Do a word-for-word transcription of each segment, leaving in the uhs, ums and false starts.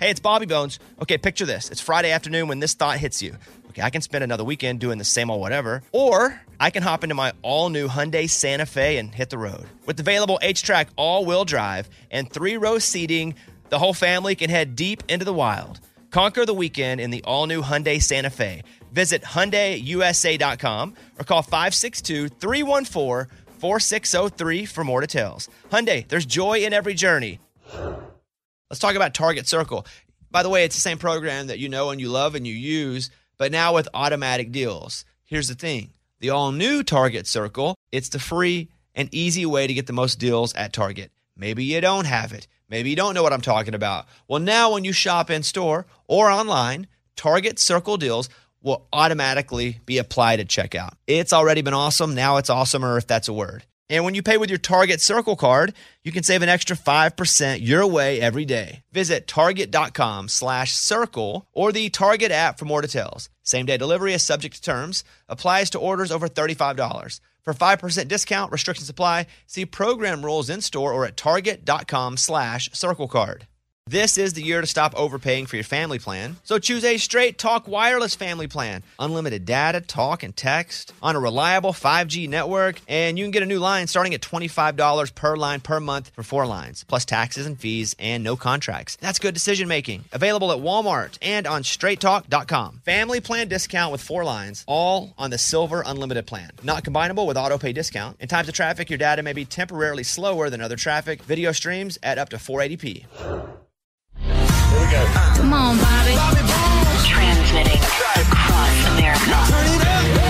Hey, it's Bobby Bones. Okay, picture this. It's Friday afternoon when this thought hits you. Okay, I can spend another weekend doing the same old whatever, or I can hop into my all-new Hyundai Santa Fe and hit the road. With available H-Track all-wheel drive and three-row seating, the whole family can head deep into the wild. Conquer the weekend in the all-new Hyundai Santa Fe. Visit Hyundai U S A dot com or call five six two, three one four, four six zero three for more details. Hyundai, there's joy in every journey. Let's talk about Target Circle. By the way, it's the same program that you know and you love and you use, but now with automatic deals. Here's the thing. The all-new Target Circle, it's the free and easy way to get the most deals at Target. Maybe you don't have it. Maybe you don't know what I'm talking about. Well, now when you shop in-store or online, Target Circle deals will automatically be applied at checkout. It's already been awesome. Now it's awesomer, if that's a word. And when you pay with your Target Circle card, you can save an extra five percent your way every day. Visit target.com slash circle or the Target app for more details. Same-day delivery is subject to terms. Applies to orders over thirty-five dollars. For five percent discount, restrictions apply. See program rules in-store or at target.com slash circle card. This is the year to stop overpaying for your family plan. So choose a Straight Talk Wireless family plan. Unlimited data, talk, and text on a reliable five G network. And you can get a new line starting at twenty-five dollars per line per month for four lines, plus taxes and fees and no contracts. That's good decision making. Available at Walmart and on straight talk dot com. Family plan discount with four lines, all on the Silver Unlimited plan. Not combinable with auto pay discount. In times of traffic, your data may be temporarily slower than other traffic. Video streams at up to four eighty p. Here we go. Come on, Bobby. Bobby Bones. Transmitting across America. Turn it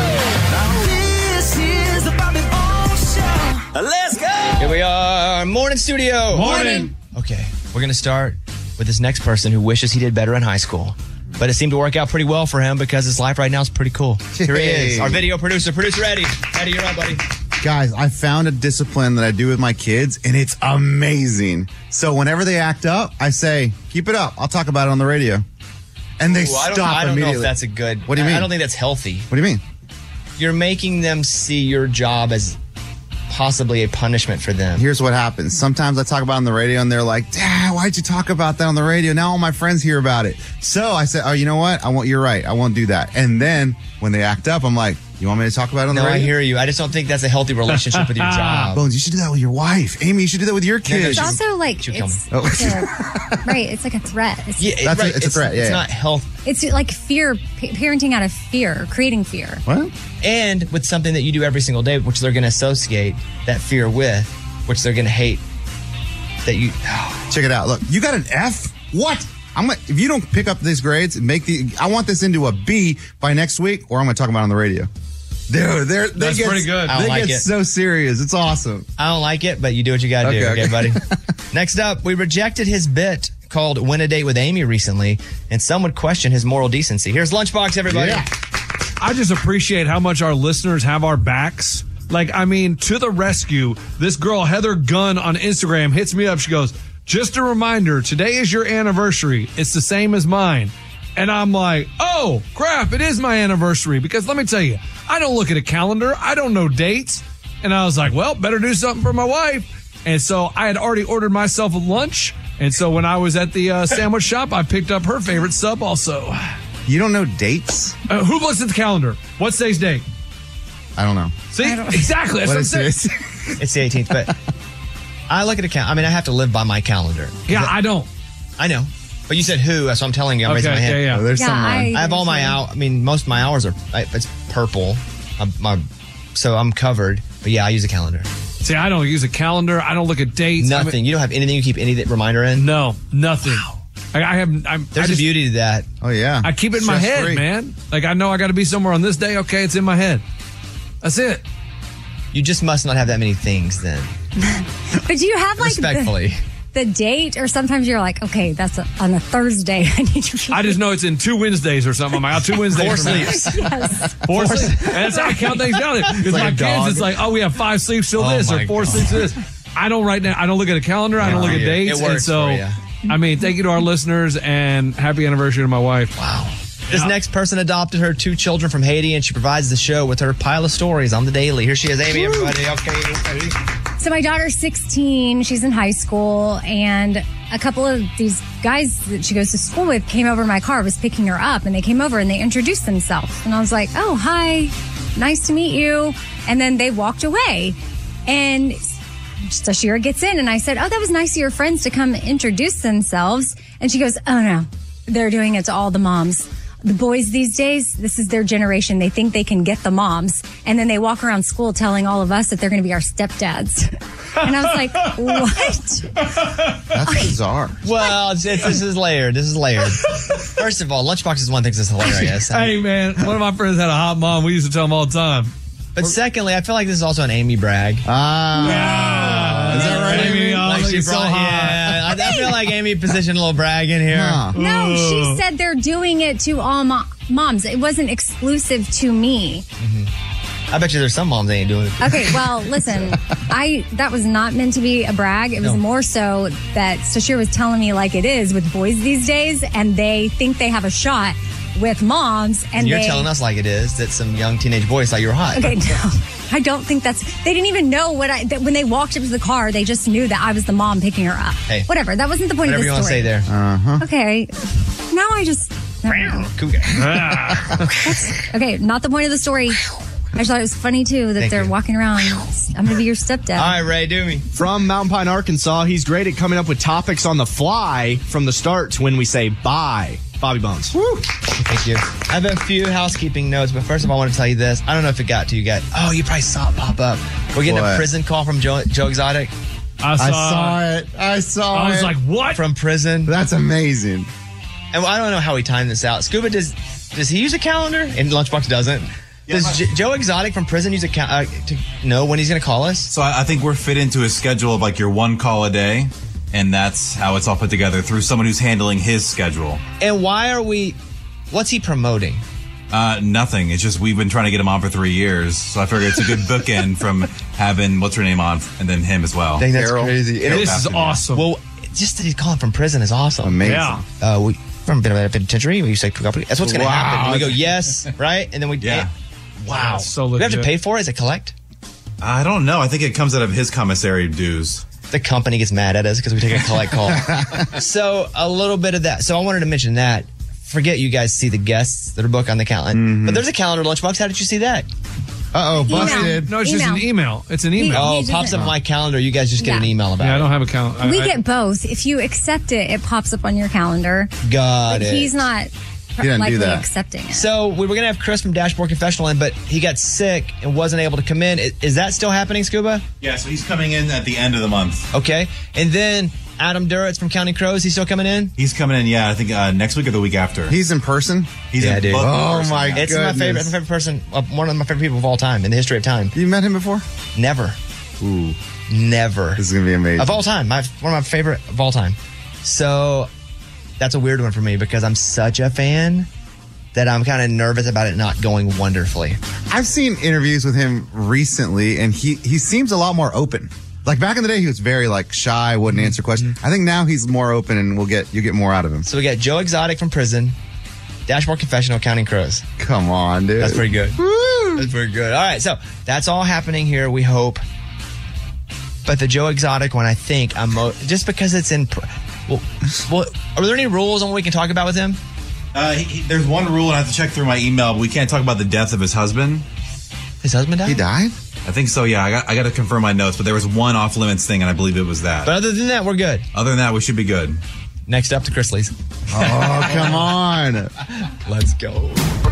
up. This is the Bobby Bones Show. Let's go. Here we are. Morning, studio. Morning. Okay, we're going to start with this next person who wishes he did better in high school. But it seemed to work out pretty well for him because his life right now is pretty cool. Here he is, our video producer. Producer Eddie. Eddie, you're up, buddy. Guys, I found a discipline that I do with my kids, and it's amazing. So whenever they act up, I say, keep it up. I'll talk about it on the radio. And they Ooh, I stop don't, I don't immediately. know if that's a good... What do you mean? I don't think that's healthy. What do you mean? You're making them see your job as possibly a punishment for them. Here's what happens. Sometimes I talk about it on the radio, and they're like, Dad, why'd you talk about that on the radio? Now all my friends hear about it. So I said, oh, you know what? I won't. You're right. I won't do that. And then when they act up, I'm like, you want me to talk about it on no, the radio? I hear you. I just don't think that's a healthy relationship with your job. Bones, you should do that with your wife. Amy, you should do that with your kids. It's also like, Should it's, come. it's a, right, it's like a threat. It's, Yeah, That's a- right. it's a threat, yeah, It's yeah. not health. it's like fear, pa- parenting out of fear, creating fear. What? And with something that you do every single day, which they're going to associate that fear with, which they're going to hate. That you... Check it out. Look, you got an F? What? I'm gonna, if you don't pick up these grades and make the, I want this into a B by next week, or I'm going to talk about it on the radio. Dude, they're, they That's get, pretty good. I don't They like get it. so serious. It's awesome. I don't like it, but you do what you got to do. Okay, Okay, okay. buddy? Next up, we rejected his bit called Win a Date with Amy recently, and some would question his moral decency. Here's Lunchbox, everybody. Yeah. I just appreciate how much our listeners have our backs. Like, I mean, to the rescue, this girl, Heather Gunn on Instagram, hits me up. She goes, just a reminder, today is your anniversary. It's the same as mine. And I'm like, oh, crap, it is my anniversary. Because let me tell you, I don't look at a calendar. I don't know dates. And I was like, well, better do something for my wife. And so I had already ordered myself a lunch. And so when I was at the uh, sandwich shop, I picked up her favorite sub also. You don't know dates? Uh, who looks at the calendar? What's today's date? I don't know. See, exactly. That's What what I'm is saying. this? It's the eighteenth, but I look at a calendar. I mean, I have to live by my calendar. Yeah, I don't. I know. But you said who, so I'm telling you. I'm raising my Okay, hand. yeah, Oh, yeah. there's Yeah, someone. I- I have all my hour. I mean, most of my hours are I, it's purple. I'm, my, so I'm covered. But yeah, I use a calendar. See, I don't use a calendar. I don't look at dates. I Nothing. mean, You don't have anything you keep any reminder in. no, nothing. I, I have. I'm, There's I a just, beauty to that. Oh, yeah. I keep it in my head, Stress-free. man. Like I know I got to be somewhere on this day. Okay, it's in my head. That's it. You just must not have that many things then. But do you have like the, Respectfully. the date, or sometimes you're like, okay, that's a, on a Thursday. I need to. I just know it's in two Wednesdays or something. I'm like, oh, two Wednesdays. Four from now. sleeps. Yes. Four sleeps. And that's how I count things down. It's like my a kids. dog. It's like, oh, we have five sleeps till Oh this or my four God. sleeps till this. I don't right now. I don't look at a calendar. I don't look at Yeah, dates. it works and so, for ya. I mean, thank you to our listeners and happy anniversary to my wife. Wow. This next person adopted her two children from Haiti, and she provides the show with her pile of stories on the daily. Here she is, Amy, everybody. Okay. So my daughter's sixteen. She's in high school, and a couple of these guys that she goes to school with came over to my car, was picking her up, and they came over and they introduced themselves. And I was like, oh, hi, nice to meet you. And then they walked away. And Sashira gets in, and I said, oh, that was nice of your friends to come introduce themselves. And she goes, oh, no, they're doing it to all the moms. The boys these days, this is their generation. They think they can get the moms. And then they walk around school telling all of us that they're going to be our stepdads. And I was like, what? That's bizarre. Well, it's, it's, this is layered. This is layered. First of all, Lunchbox is one thing that's hilarious. I Hey, mean, man, one of my friends had a hot mom. We used to tell them all the time. but secondly, I feel like this is also an Amy brag. Ah. Yeah. Is that right, Amy? Oh, Like she it's so brought, hot. yeah, I, I feel like Amy positioned a little brag in here. Huh. No, she said they're doing it to all mo- moms. It wasn't exclusive to me. I bet you there's some moms that ain't doing it. Okay, well, listen, I that was not meant to be a brag. It was No. more so that Sashir was telling me like it is with boys these days, and they think they have a shot with moms. And, And you're they, telling us like it is that some young teenage boys thought you were hot. Okay, no, I don't think that's. They didn't even know what I. That when they walked up to the car, they just knew that I was the mom picking her up. Hey. Whatever. That wasn't the point Whatever of you the want to story. say there. Uh-huh. Okay. Now I just. Cougar. Okay, not the point of the story. I just thought it was funny too that Thank they're you. walking around. I'm gonna be your stepdad. All right, Ray, do me. From Mountain Pine, Arkansas, he's great at coming up with topics on the fly from the start to when we say bye. Bobby Bones. Thank you. I have a few housekeeping notes, but first of all, I want to tell you this. I don't know if it got to you guys. Oh, you probably saw it pop up. We're getting What? a prison call from Joe, Joe Exotic I saw, I saw it. I saw I was it. like, what? from prison. That's amazing. And I don't know how he timed this out. Scuba, does does he use a calendar? And Lunchbox doesn't. Does J- Joe Exotic from prison use a cal- uh, to know when he's going to call us? So I I think we're fit into his schedule of like your one call a day, and that's how it's all put together through someone who's handling his schedule. And why are we? What's he promoting? Uh, nothing. It's just we've been trying to get him on for three years, so I figure it's a good bookend from having what's her name on and then him as well. I think that's Carol. crazy. And This is Afternoon. awesome. well, just that he's calling from prison is awesome. Amazing. yeah. Uh, we from the penitentiary. We say that's what's going to Wow. happen. We go yes, right, and then we Yeah. Wow. That's so we have to legit. pay for it. Is it collect? I don't know. I think it comes out of his commissary dues. The company gets mad at us because we take a collect call. So a little bit of that. So I wanted to mention that. Forget you guys see the guests that are booked on the calendar, Mm-hmm. but there's a calendar, Lunchbox. How did you see that? Uh-oh, Email. busted. No, it's just an Email. email. It's an email. Oh, just- pops up on my calendar. You guys just get Yeah. an email about yeah, I it. don't have a count. I, we I- get both. If you accept it, it pops up on your calendar. Got But it. he's not didn't do likely that. accepting it. So we were gonna have Chris from Dashboard Confessional in, but he got sick and wasn't able to come in. Is, is that still happening, Scuba? Yeah, so he's coming in at the end of the month. Okay. And then Adam Duritz from Counting Crows. He's still coming in. He's coming in, yeah, I think uh, next week or the week after. He's in person? He's Yeah, in dude. both in Oh, person, my yeah. It's my Goodness. favorite, my favorite person, uh, one of my favorite people of all time in the history of time. You met him before? Never, Ooh, never. this is going to be amazing. Of all time, my one of my favorite of all time. So that's a weird one for me because I'm such a fan that I'm kind of nervous about it not going wonderfully. I've seen interviews with him recently, and he, he seems a lot more open. Like back in the day, he was very like shy, wouldn't answer questions. I think now he's more open, and we'll get you get more out of him. So we got Joe Exotic from prison, Dashboard Confessional, Counting Crows. Come on, dude. That's pretty good. Woo! That's pretty good. All right, so that's all happening here. We hope. But the Joe Exotic one, I think, I'm mo- just because it's in. Pr- well, well, are there any rules on what we can talk about with him? Uh, he, he- there's one rule, and I have to check through my email, but we can't talk about the death of his husband. His husband died. He died? I think so, yeah. I got, I got to confirm my notes, but there was one off limits thing, and I believe it was that. But other than that, we're good. Other than that, we should be good. Next up to Chrisley's. Oh, come on. Let's go.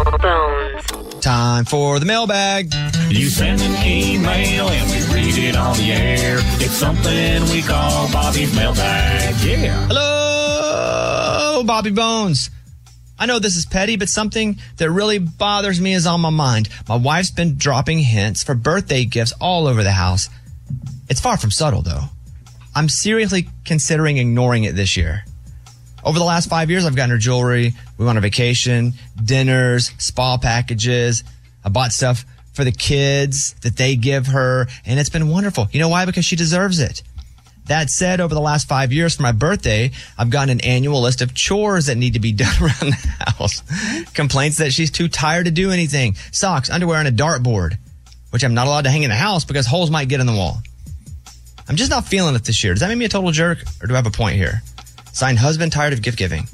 Time for the mailbag. You send an email and we read it on the air. It's something we call Bobby's mailbag. Yeah. Hello, Bobby Bones. I know this is petty, but something that really bothers me is on my mind. My wife's been dropping hints for birthday gifts all over the house. It's far from subtle, though. I'm seriously considering ignoring it this year. Over the last five years, I've gotten her jewelry. We went on a vacation, dinners, spa packages. I bought stuff for the kids that they give her, and it's been wonderful. You know why? Because she deserves it. That said, over the last five years for my birthday, I've gotten an annual list of chores that need to be done around the house. Complaints that she's too tired to do anything. Socks, underwear, and a dartboard, which I'm not allowed to hang in the house because holes might get in the wall. I'm just not feeling it this year. Does that make me a total jerk, or do I have a point here? Signed, husband tired of gift giving.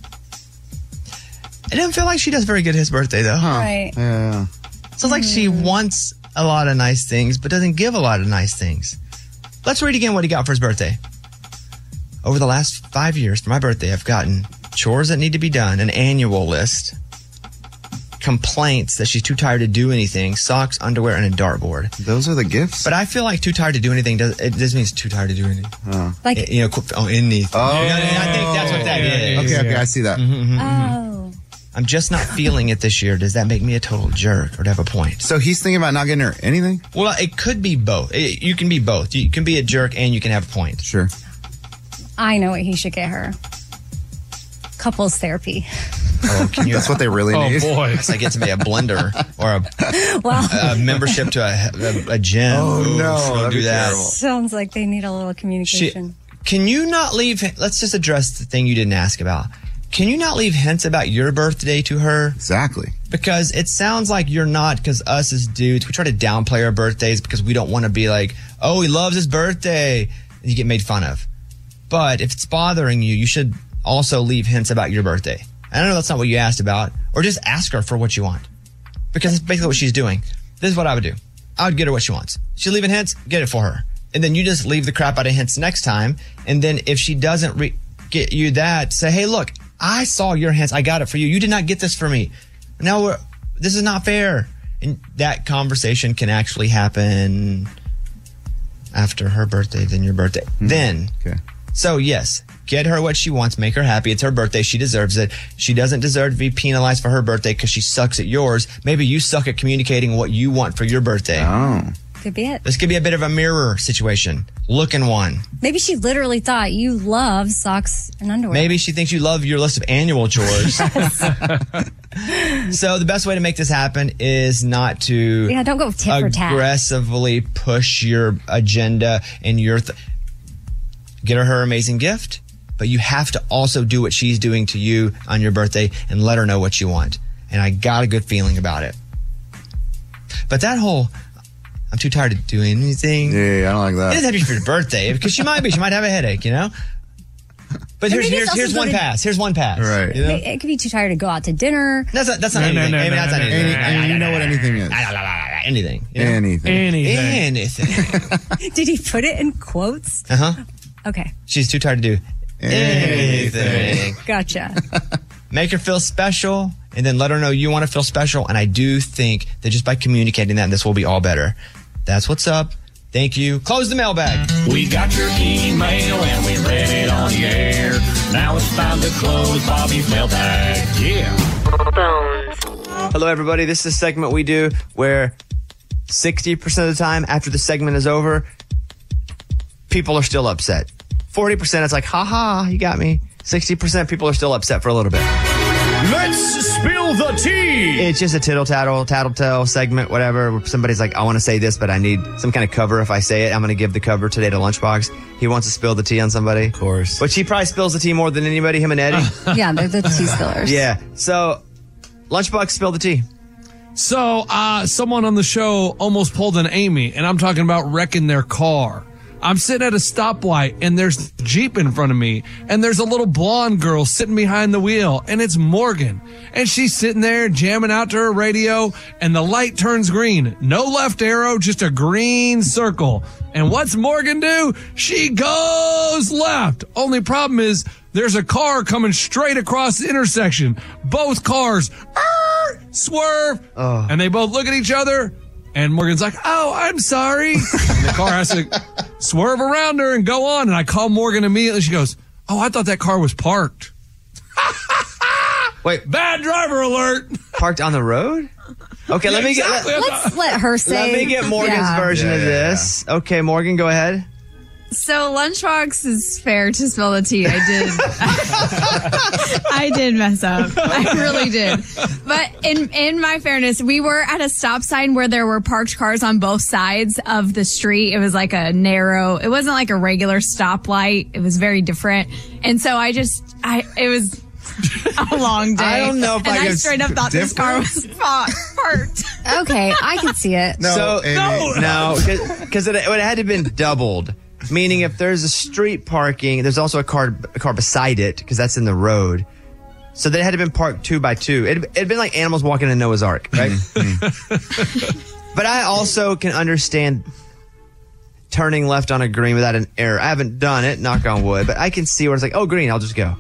It doesn't feel like she does very good his birthday, though. Huh? Right. Yeah. Sounds like she wants a lot of nice things, but doesn't give a lot of nice things. Let's read again what he got for his birthday. Over the last five years, for my birthday, I've gotten chores that need to be done, an annual list, complaints that she's too tired to do anything, socks, underwear, and a dartboard. Those are the gifts? But I feel like too tired to do anything, does, it doesn't mean it's too tired to do anything. Oh. Like, You know, qu- oh, anything. Oh. Yeah, I think that's what that is. Okay, okay, I see that. oh. I'm just not feeling it this year. Does that make me a total jerk or to have a point? So he's thinking about not getting her anything? Well, it could be both. It, you can be both. You can be a jerk and you can have a point. Sure. I know what he should get her. Couples therapy. Oh, can you? That's what they really Oh, need. boy. It's like get me a blender or a, Well, a membership to a, a, a gym. Oh, Ooh, no, don't that'd do be that. terrible. sounds like they need a little She, communication. can you not leave? Let's just address the thing you didn't ask about. Can you not leave hints about your birthday to her? Exactly. Because it sounds like you're not, because us as dudes, we try to downplay our birthdays because we don't want to be like, oh, he loves his birthday. And you get made fun of. But if it's bothering you, you should also leave hints about your birthday. I know that's not what you asked about. Or just ask her for what you want. Because it's basically what she's doing. This is what I would do. I would get her what she wants. She's leaving hints, get it for her. And then you just leave the crap out of hints next time. And then if she doesn't re- get you that, say, hey, look, I saw your hints. I got it for you. You did not get this for me. Now, we're, this is not fair. And that conversation can actually happen after her birthday, then your birthday. Mm-hmm. Then. Okay. So, yes, get her what she wants. Make her happy. It's her birthday. She deserves it. She doesn't deserve to be penalized for her birthday because she sucks at yours. Maybe you suck at communicating what you want for your birthday. Oh. Could be it. This could be a bit of a mirror situation. Look in one. Maybe she literally thought you love socks and underwear. Maybe she thinks you love your list of annual chores. So the best way to make this happen is not to Yeah, don't go tit for tat. aggressively push your agenda and your th- get her her amazing gift, but you have to also do what she's doing to you on your birthday and let her know what you want. And I got a good feeling about it. But that whole I'm too tired to do anything. Yeah, yeah, I don't like It that. doesn't have to be for your birthday because she might be. She might have a headache, you know? But here's maybe here's, it's here's also one good to- pass. Here's one pass. Right. You know? It, it could be too tired to go out to dinner. That's not, that's not No, no, anything. no, I mean, no, that's no, not no, anything. no, Any, and you know what anything is. Anything. You know? Anything. Anything. Anything. Did he put it in quotes? Uh huh. Okay, She's too tired to do anything. Anything. gotcha. Make her feel special, and then let her know you want to feel special. And I do think that just by communicating that, this will be all better. That's what's up. Thank you. Close the mailbag. We got your email and we read it on the air. Now it's time to close Bobby's mailbag. Yeah. Hello, everybody. This is a segment we do where sixty percent of the time after the segment is over, people are still upset. forty percent, it's like, ha ha, you got me. sixty percent, people are still upset for a little bit. Let's spill the tea. It's just a tittle tattle, tattle tale segment, whatever. Where somebody's like, I want to say this, but I need some kind of cover. If I say it, I'm going to give the cover today to Lunchbox. He wants to spill the tea on somebody. Of course. Which he probably spills the tea more than anybody, him and Eddie. Yeah, they're the tea spillers. Yeah. So, Lunchbox, spill the tea. So, uh, someone on the show almost pulled an Amy, and I'm talking about wrecking their car. I'm sitting at a stoplight, and there's a Jeep in front of me, and there's a little blonde girl sitting behind the wheel, and it's Morgan. And she's sitting there jamming out to her radio, and the light turns green. No left arrow, just a green circle. And what's Morgan do? She goes left. Only problem is there's a car coming straight across the intersection. Both cars "Arr!" swerve, and they both look at each other. And Morgan's like, oh, I'm sorry. And the car has to swerve around her and go on. And I call Morgan immediately. She goes, oh, I thought that car was parked. Wait, Bad driver alert. parked on the road? Okay, let me get Exactly. let, Let's let her say. let me get Morgan's Yeah. version Yeah, of yeah, this. Okay, Morgan, go ahead. So Lunchbox is fair to spill the tea. I did. I did mess up. I really did. But in in my fairness, we were at a stop sign where there were parked cars on both sides of the street. It was like a narrow. It wasn't like a regular stoplight. It was very different. And so I just, I it was a long day. I don't know if and I I could- straight up thought this car was pa- parked. Okay, I can see it. No, so Amy. no, because it, it had to have been doubled. Meaning if there's a street parking, there's also a car a car beside it because that's in the road. So they had to been parked two by two. It had been like animals walking in Noah's Ark, right? But I also can understand turning left on a green without an error. I haven't done it, knock on wood, but I can see where it's like, oh, green, I'll just go.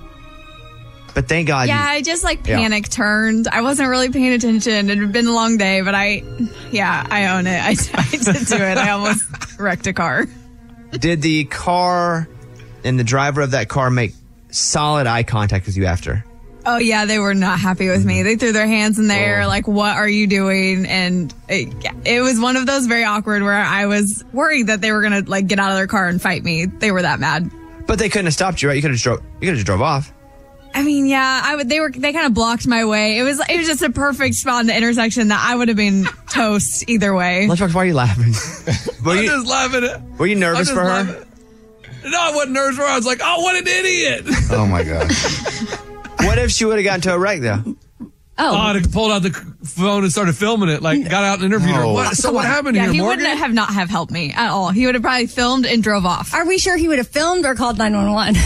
But thank God. Yeah, you, I just like Yeah. panic turned. I wasn't really paying attention. It had been a long day, but I, yeah, I own it. I, I did do it. I almost wrecked a car. Did the car and the driver of that car make solid eye contact with you after? Oh, yeah, they were not happy with me. They threw their hands in the air, like, what are you doing? And it, it was one of those very awkward where I was worried that they were going to, like, get out of their car and fight me. They were that mad. But they couldn't have stopped you, right? You could have drove. You could have just drove off. I mean, yeah, I would. They were. They kind of blocked my way. It was. It was just a perfect spot in the intersection that I would have been toast either way. Lunchbox, why are you laughing? Were I'm you, just laughing at were you nervous I'm for just her? laughing. No, I wasn't nervous for her. I was like, oh, what an idiot. Oh my gosh. What if she would have gotten to a wreck though? Oh, Oh, I'd have pulled out the phone and started filming it. Like, got out and interviewed her. No. What, so what happened yeah, here, he Morgan? wouldn't have not have helped me at all. He would have probably filmed and drove off. are we sure he would have filmed or called nine one one?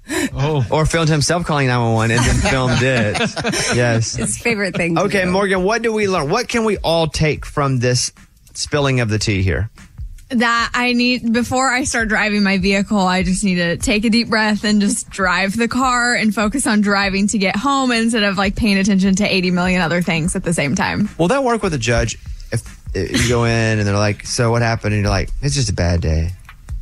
Oh, Or filmed himself calling nine one one and then filmed it. Yes. His favorite thing. to Okay, do. Morgan, what do we learn? What can we all take from this spilling of the tea here? That I need before I start driving my vehicle. I just need to take a deep breath and just drive the car and focus on driving to get home instead of like paying attention to eighty million other things at the same time. Will that work with a judge if, if you go in and they're like, so what happened? And you're like, it's just a bad day.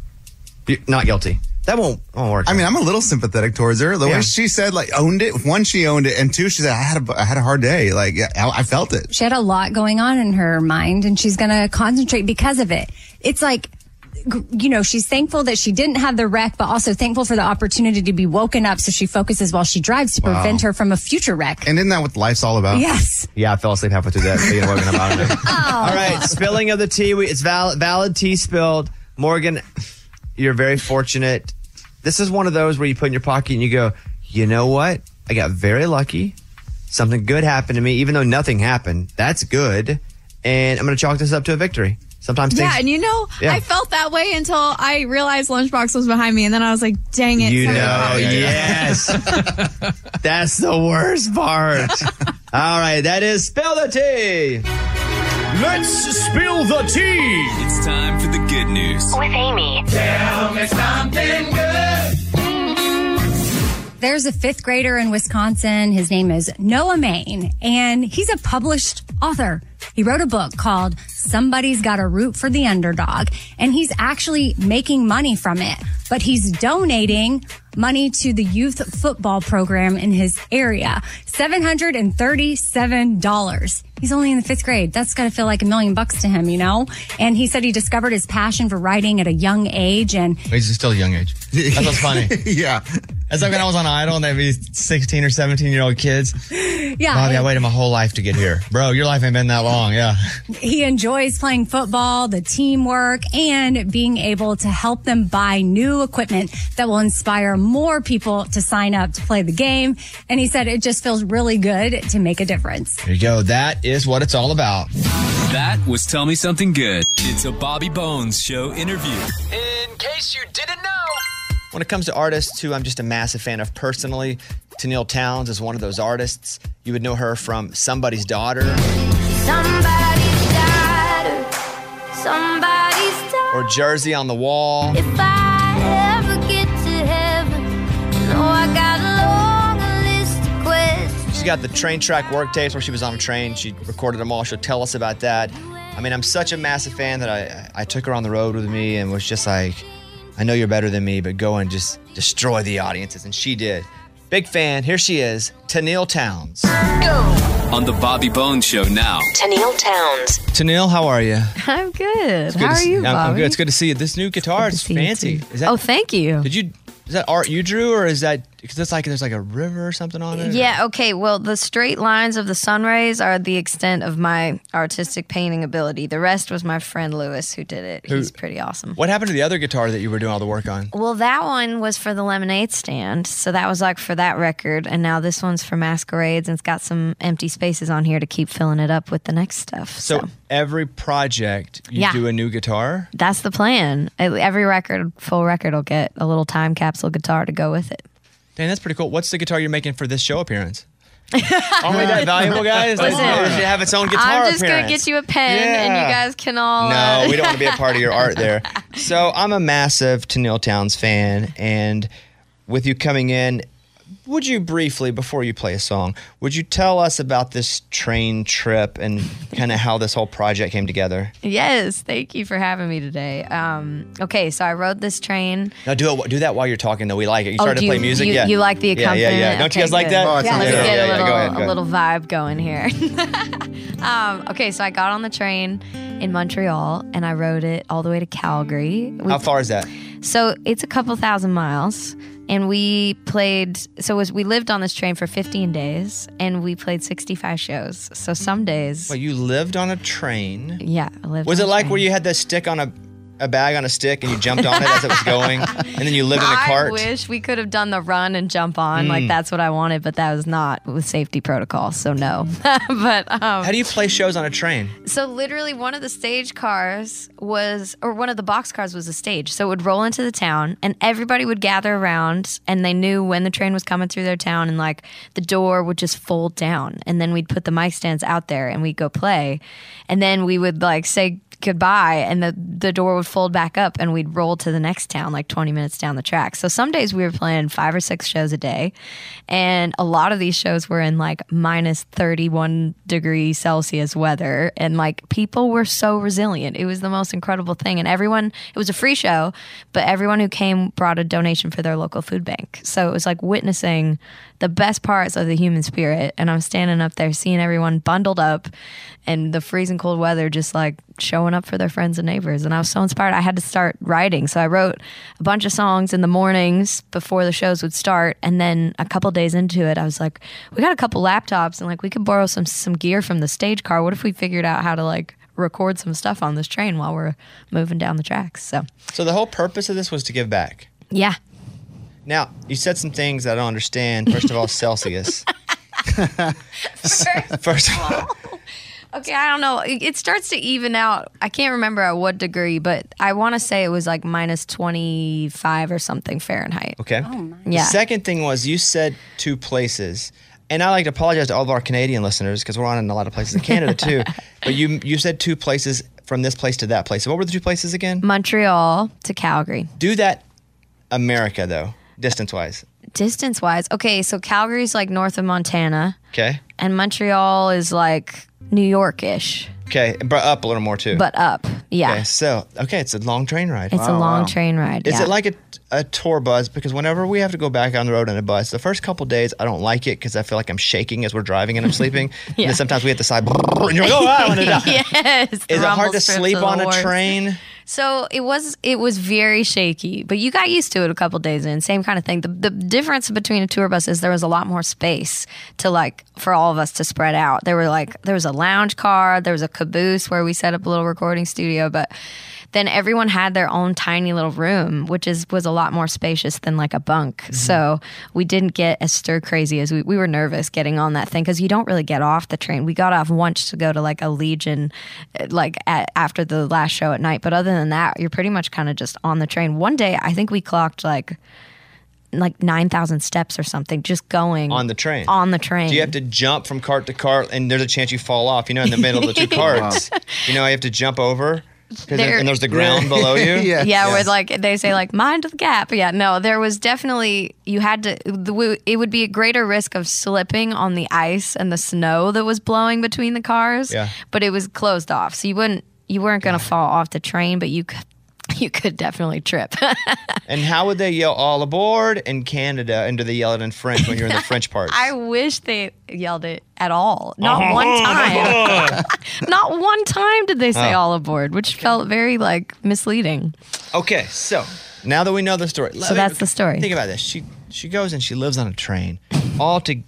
You're not guilty. That won't, won't work. I mean, I'm a little sympathetic towards her. The Yeah. way she said, like, owned it. One, she owned it, and two, she said, I had a, I had a hard day. Like, yeah, I, I felt it. She had a lot going on in her mind, and she's going to concentrate because of it. It's like, g- you know, she's thankful that she didn't have the wreck, but also thankful for the opportunity to be woken up so she focuses while she drives to Wow. prevent her from a future wreck. And isn't that what life's all about? Yes. Yeah, I fell asleep halfway through that. Being woken up out of it. All right, spilling of the tea. We, it's valid, valid tea spilled. Morgan, you're very fortunate. This is one of those where you put in your pocket and you go, you know what? I got very lucky. Something good happened to me, even though nothing happened. That's good. And I'm going to chalk this up to a victory. Sometimes things... Yeah, and you know, Yeah. I felt that way until I realized Lunchbox was behind me, and then I was like, dang it. You something know, happened. yes. That's the worst part. All right, that is Spill the Tea. Let's spill the tea. It's time for the good news. With Amy. Tell me something good. There's a fifth grader in Wisconsin. His name is Noah Main, and he's a published author. He wrote a book called Somebody's Gotta Root for the Underdog, and he's actually making money from it. But he's donating money to the youth football program in his area. seven hundred thirty-seven dollars. He's only in the fifth grade. That's got to feel like a million bucks to him, you know? And he said he discovered his passion for writing at a young age, and He's still a young age. That's what's funny. Yeah. That's like when I was on Idol and there'd be sixteen or seventeen year old kids. yeah. Bobby, I waited my whole life to get here. Bro, your life ain't been that long. Yeah. He enjoys playing football, the teamwork, and being able to help them buy new equipment that will inspire more people to sign up to play the game. And he said it just feels really good to make a difference. There you go. That is what it's all about. That was Tell Me Something Good. It's a Bobby Bones Show interview. In case you didn't know. When it comes to artists who I'm just a massive fan of personally, Tennille Townes is one of those artists. You would know her from Somebody's Daughter Somebody's daughter. Somebody's daughter. or Jersey on the Wall. If I ever get to heaven, know I got a long list of questions. She's got the train track work tapes where she was on a train. She recorded them all. She'll tell us about that. I mean, I'm such a massive fan that I, I took her on the road with me and was just like, I know you're better than me, but go and just destroy the audiences. And she did. Big fan. Here she is, Tennille Townes. On the Bobby Bones Show now. Tennille Townes. Tennille, how are you? I'm good. Good How to are see- you, I'm, Bobby? I'm good. It's good to see you. This new guitar Good to is see you, fancy. too. Is that, Oh, thank you. Did you? Is that art you drew, or is that because it's like there's like a river or something on it. Yeah, okay. Well, the straight lines of the sun rays are the extent of my artistic painting ability. The rest was my friend Lewis who did it. Who- He's pretty awesome. What happened to the other guitar that you were doing all the work on? Well, that one was for the Lemonade Stand, so that was like for that record, and now this one's for Masquerades, and it's got some empty spaces on here to keep filling it up with the next stuff. So, So, every project you Yeah. do a new guitar. that's the plan. Every record, full record, will get a little time capsule guitar to go with it. Dang, that's pretty cool. What's the guitar you're making for this show appearance? Aren't we that valuable, guys? Listen, it should have its own guitar I'm just appearance. gonna get you a pen, and you Yeah. guys can all. No, uh, we don't want to be a part of your art there. So I'm a massive Tennille Towns fan, and with you coming in, would you briefly, before you play a song, would you tell us about this train trip and kind of how this whole project came together? Yes, thank you for having me today. Um, okay, so I rode this train. Now do it. Do that while you're talking, though. We like it. You Oh, started do to play you- music. you- yeah, you like the Yeah, yeah, accompaniment? yeah. Don't you guys Okay, like good. that? Oh, it Yeah, sounds let's good. get Yeah, a yeah, little, go ahead, go a ahead. little vibe going here. um, okay, so I got on the train in Montreal and I rode it all the way to Calgary. We- How far is that? So it's a couple thousand miles. And we played, so it was, we lived on this train for fifteen days and we played sixty-five shows. So some days, Well, you lived on a train. yeah, I lived Was on it a like train. where you had the stick on a a bag on a stick and you jumped on it as it was going, and then you lived in a cart? I wish we could have done the run and jump on. Mm. Like that's what I wanted, but that was not with safety protocol. So no. but um, How do you play shows on a train? so literally one of the stage cars was, or one of the box cars was a stage. So it would roll into the town and everybody would gather around and they knew when the train was coming through their town and like the door would just fold down. And then we'd put the mic stands out there and we'd go play. And then we would like say goodbye and the, the door would fold back up and we'd roll to the next town like twenty minutes down the track. So some days we were playing five or six shows a day. And a lot of these shows were in like minus thirty-one degrees Celsius weather. And like people were so resilient. It was the most incredible thing. And everyone, it was a free show, but everyone who came brought a donation for their local food bank. So it was like witnessing the best parts of the human spirit. And I'm standing up there seeing everyone bundled up and the freezing cold weather just like showing up for their friends and neighbors. And I was so inspired. I had to start writing. So I wrote a bunch of songs in the mornings before the shows would start. And then a couple days into it, I was like, we got a couple laptops and like we could borrow some some gear from the stage car. What if we figured out how to like record some stuff on this train while we're moving down the tracks? So So the whole purpose of this was to give back. yeah. Now, you said some things that I don't understand. First of all, Celsius. First of all, Okay, I don't know. It it starts to even out. I can't remember at what degree, but I want to say it was like minus twenty-five or something Fahrenheit. okay. Yeah. The second thing was you said two places. And I like to apologize to all of our Canadian listeners because we're on in a lot of places in Canada too. But you you said two places from this place to that place. So what were the two places again? Montreal to Calgary. Do that America though, distance wise. Distance wise, okay, so Calgary's like north of Montana, Okay. and Montreal is like New York ish, Okay. But up a little more too. but up. Yeah. Okay. So okay, it's a long train ride. It's a long train ride. Is yeah. it like a, a tour bus? Because whenever we have to go back on the road in a bus, the first couple days I don't like it because I feel like I'm shaking as we're driving and I'm sleeping. And Yeah. then sometimes we hit the side, and you're like, oh, I want to die. Yes. the Is it hard rumble to strips sleep are the on a worst. train? So it was it was very shaky, but you got used to it a couple days in. Same kind of thing. The the difference between a tour bus is there was a lot more space to like for all of us to spread out. There were like there was a lounge car, there was a caboose where we set up a little recording studio, but then everyone had their own tiny little room, which is was a lot more spacious than like a bunk. Mm-hmm. So we didn't get as stir crazy as we we were nervous getting on that thing because you don't really get off the train. We got off once to go to like a Legion, uh, like at, after the last show at night. But other than that, you're pretty much kind of just on the train. One day, I think we clocked like like nine thousand steps or something just going On the train. On the train. Do you have to jump from cart to cart, and there's a chance you fall off? You know, in the middle of the two carts. You know, you have to jump over, 'cause then- There- and there's the ground below you. Yeah. Yeah, Yes. where like they say like mind the gap. Yeah, no, there was definitely you had to. the- It would be a greater risk of slipping on the ice and the snow that was blowing between the cars. Yeah. but it was closed off, so you wouldn't you weren't gonna fall off the train, but you could you could definitely trip. And how would they yell all aboard in Canada? And do they yell it in French when you're in the French parts? I wish they yelled it at all. Not one time. Not one time did they say Oh. all aboard, which felt very like misleading. Okay, so now that we know the story, So that's the story. Think about this. She she goes and she lives on a train, all to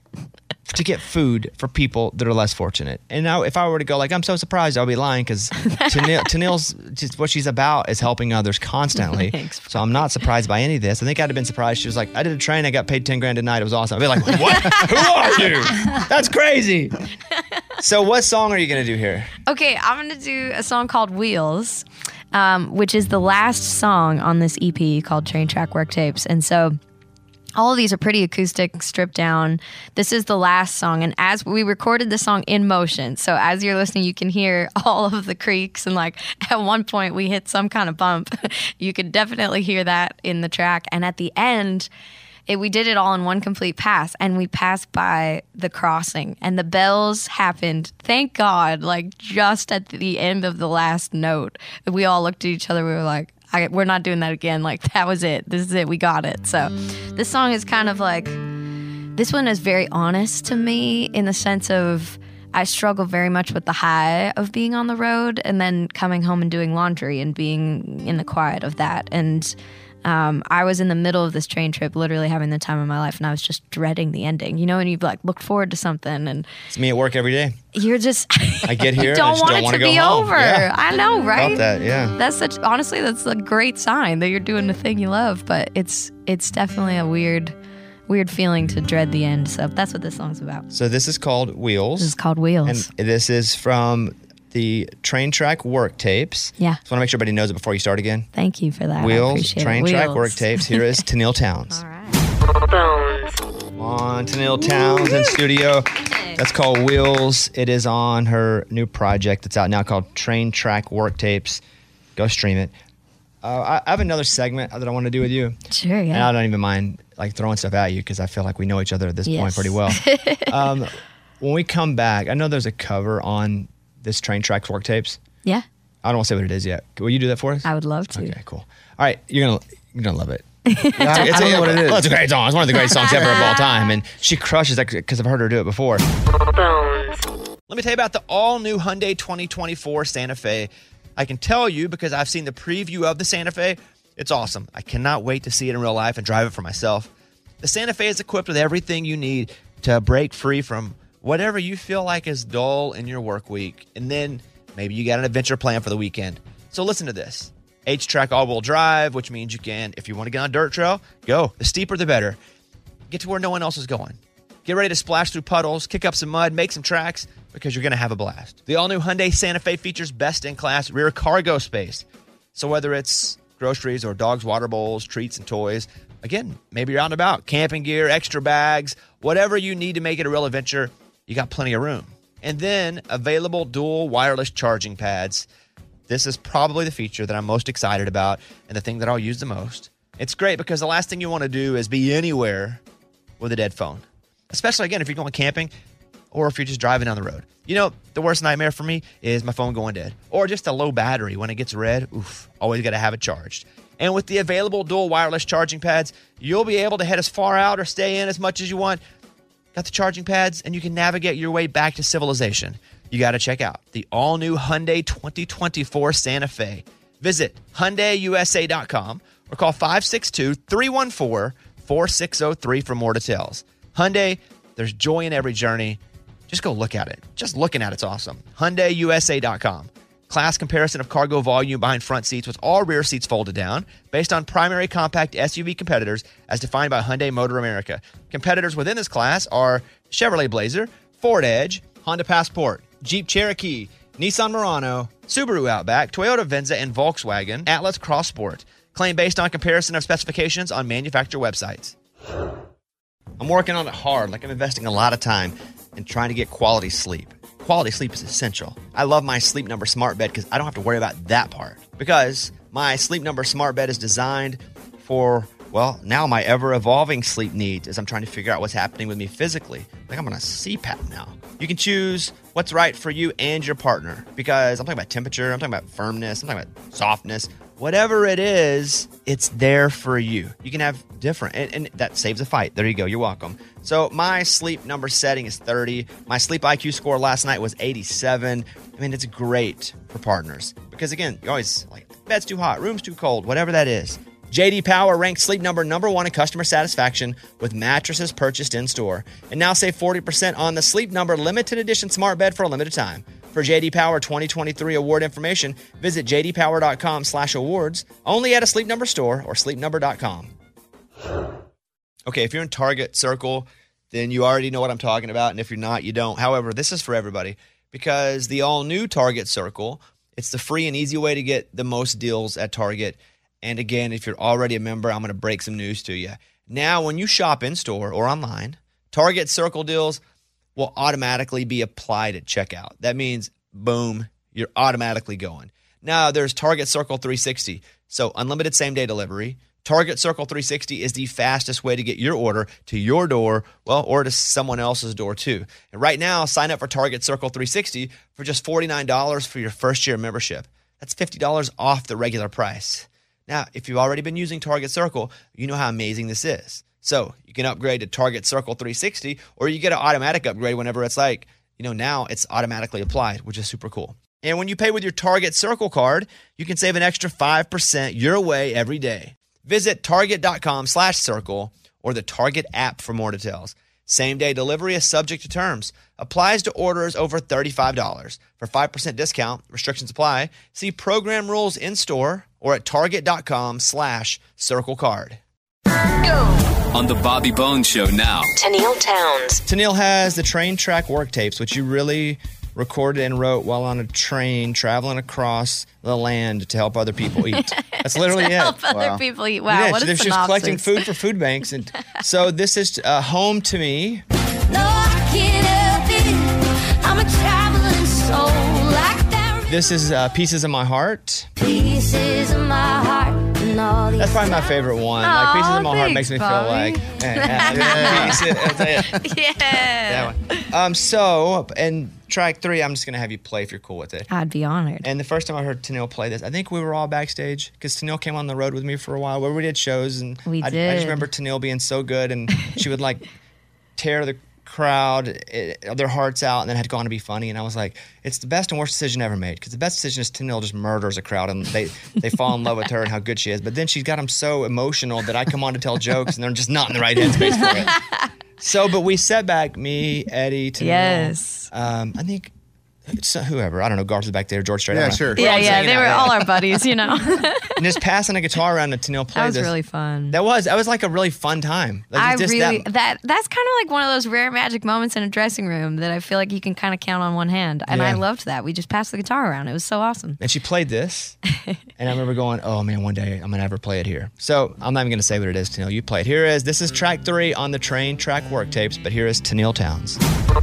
to get food for people that are less fortunate. And now, if I were to go like, I'm so surprised, I'll be lying, because Tennille, Tennille's just what she's about is helping others constantly. Thanks. So I'm not surprised by any of this. I think I'd have been surprised. She was like, I did a train, I got paid ten grand a night. It was awesome. I'd be like, what? Who are you? That's crazy. So what song are you going to do here? Okay, I'm going to do a song called Wheels, um, which is the last song on this E P called Train Track Work Tapes. And so all of these are pretty acoustic, stripped down. This is the last song. And as we recorded the song in motion, so as you're listening, you can hear all of the creaks. And like at one point we hit some kind of bump. You could definitely hear that in the track. And at the end, It, we did it all in one complete pass, and we passed by the crossing, and the bells happened, thank God, like just at the end of the last note. We all looked at each other, we were like, I, we're not doing that again. Like, that was it. This is it. We got it. So this song is kind of like, this one is very honest to me in the sense of I struggle very much with the high of being on the road and then coming home and doing laundry and being in the quiet of that. And Um, I was in the middle of this train trip, literally having the time of my life, and I was just dreading the ending. You know, and you've like looked forward to something, and It's me at work every day. you're just I get here you don't and I just want don't it want to to go be home. over. Yeah. I know, right? About that, yeah. That's such honestly, that's a great sign that you're doing the thing you love. But it's it's definitely a weird, weird feeling to dread the end. So that's what this song's about. So this is called Wheels. This is called Wheels. And this is from the Train Track Work Tapes. Yeah. Just want to make sure everybody knows it before you start again. Thank you for that. I Wheels, appreciate it. Train Track Wheels. Work Tapes. Here is Tennille Towns. All right. Come on, Tennille Towns in studio. That's called Wheels. It is on her new project that's out now called Train Track Work Tapes. Go stream it. Uh, I, I have another segment that I want to do with you. Sure, yeah. And I don't even mind like throwing stuff at you because I feel like we know each other at this Yes. point pretty well. um, when we come back, I know there's a cover on this Train Track Work Tapes. Yeah, I don't want to say what it is yet. Will you do that for us? I would love to. Okay, cool. All right, you're gonna you're gonna love it. I, I don't know what it is. Well, it's a great song. It's one of the great songs ever of all time, and she crushes that because I've heard her do it before. Let me tell you about the all-new Hyundai twenty twenty-four Santa Fe. I can tell you because I've seen the preview of the Santa Fe. It's awesome. I cannot wait to see it in real life and drive it for myself. The Santa Fe is equipped with everything you need to break free from whatever you feel like is dull in your work week, and then maybe you got an adventure plan for the weekend. So listen to this. H-Track all-wheel drive, which means you can, if you want to get on a dirt trail, go. The steeper, the better. Get to where no one else is going. Get ready to splash through puddles, kick up some mud, make some tracks, because you're going to have a blast. The all-new Hyundai Santa Fe features best-in-class rear cargo space. So whether it's groceries or dogs' water bowls, treats, and toys, again, maybe you're out and about, camping gear, extra bags, whatever you need to make it a real adventure, you got plenty of room. And then available dual wireless charging pads. This is probably the feature that I'm most excited about and the thing that I'll use the most. It's great because the last thing you want to do is be anywhere with a dead phone, especially, again, if you're going camping or if you're just driving down the road. You know, the worst nightmare for me is my phone going dead or just a low battery. When it gets red, oof, always got to have it charged. And with the available dual wireless charging pads, you'll be able to head as far out or stay in as much as you want. Got the charging pads, and you can navigate your way back to civilization. You got to check out the all-new Hyundai twenty twenty-four Santa Fe. Visit Hyundai U S A dot com or call five six two, three one four, four six zero three for more details. Hyundai, there's joy in every journey. Just go look at it. Just looking at it's awesome. Hyundai U S A dot com. Class comparison of cargo volume behind front seats with all rear seats folded down based on primary compact S U V competitors as defined by Hyundai Motor America. Competitors within this class are Chevrolet Blazer, Ford Edge, Honda Passport, Jeep Cherokee, Nissan Murano, Subaru Outback, Toyota Venza, and Volkswagen Atlas Cross Sport. Claim based on comparison of specifications on manufacturer websites. I'm working on it hard, like I'm investing a lot of time in trying to get quality sleep. Quality sleep is essential. I love my Sleep Number smart bed because I don't have to worry about that part. Because my Sleep Number smart bed is designed for, well, now my ever-evolving sleep needs as I'm trying to figure out what's happening with me physically. Like I'm on a C PAP now. You can choose what's right for you and your partner because I'm talking about temperature, I'm talking about firmness, I'm talking about softness. Whatever it is, it's there for you. You can have different, and, and that saves a fight. There you go. You're welcome. So my Sleep Number setting is thirty. My Sleep I Q score last night was eighty-seven. I mean, it's great for partners because, again, you always like, bed's too hot, room's too cold, whatever that is. J D Power ranked Sleep Number number one in customer satisfaction with mattresses purchased in-store. And now save forty percent on the Sleep Number limited edition smart bed for a limited time. For J D Power twenty twenty-three award information, visit jdpower.com slash awards, only at a Sleep Number store or sleep number dot com. Okay, if you're in Target Circle, then you already know what I'm talking about. And if you're not, you don't. However, this is for everybody because the all-new Target Circle, it's the free and easy way to get the most deals at Target. And again, if you're already a member, I'm going to break some news to you. Now, when you shop in-store or online, Target Circle deals will automatically be applied at checkout. That means, boom, you're automatically going. Now, there's Target Circle three sixty. So unlimited same-day delivery. Target Circle three sixty is the fastest way to get your order to your door, well, or to someone else's door too. And right now, sign up for Target Circle three sixty for just forty-nine dollars for your first year membership. That's fifty dollars off the regular price. Now, if you've already been using Target Circle, you know how amazing this is. So you can upgrade to Target Circle three sixty, or you get an automatic upgrade whenever it's like, you know, now it's automatically applied, which is super cool. And when you pay with your Target Circle card, you can save an extra five percent your way every day. Visit target.com slash circle or the Target app for more details. Same-day delivery is subject to terms. Applies to orders over thirty-five dollars. For five percent discount, restrictions apply. See program rules in-store or at target.com slash circle card. On the Bobby Bones Show now. Tennille Towns. Tennille has the train track work tapes, which you really recorded and wrote while on a train traveling across the land to help other people eat. That's literally to it. help other Wow. people eat. Wow, Yeah, what she, a she was collecting synopsis. food for food banks. And so this is uh, Home to Me. No, I can't help it. I'm a traveling soul like that. This is uh, Pieces of My Heart. Pieces of my heart and all these. That's probably my favorite one. like Pieces of My Heart makes me feel like. Bobby. eh, eh, pieces- I'll tell you. Yeah. That one. Um, so, and track three, I'm just going to have you play if you're cool with it. I'd be honored. And the first time I heard Tennille play this, I think we were all backstage because Tennille came on the road with me for a while where we did shows. And We I, I did. just remember Tennille being so good and she would like tear the crowd, it, their hearts out, and then had to go on to be funny. And I was like, it's the best and worst decision ever made because the best decision is Tennille just murders a crowd and they, they fall in love with her and how good she is. But then she's got them so emotional that I come on to tell jokes and they're just not in the right headspace for it. So, but we sat back, me, Eddie, Tennille. Yes. Um, I think it's, uh, whoever, I don't know, Garth was back there, George Strait. I Yeah, don't know. sure. We're all Yeah, just yeah, hanging they out, were yeah. all our buddies, you know. And just passing a guitar around and Tennille played That was this. really fun. That was that was like a really fun time. Like, I it's just really that, that, that's kind of like one of those rare magic moments in a dressing room that I feel like you can kind of count on one hand. And I Yeah. loved that. We just passed the guitar around. It was so awesome. and she played this, and I remember going, "Oh man, one day I'm gonna have her play it here." So I'm not even gonna say what it is, Tennille. You play it. Here is this is track three on the train track work tapes, but here is Tennille Towns.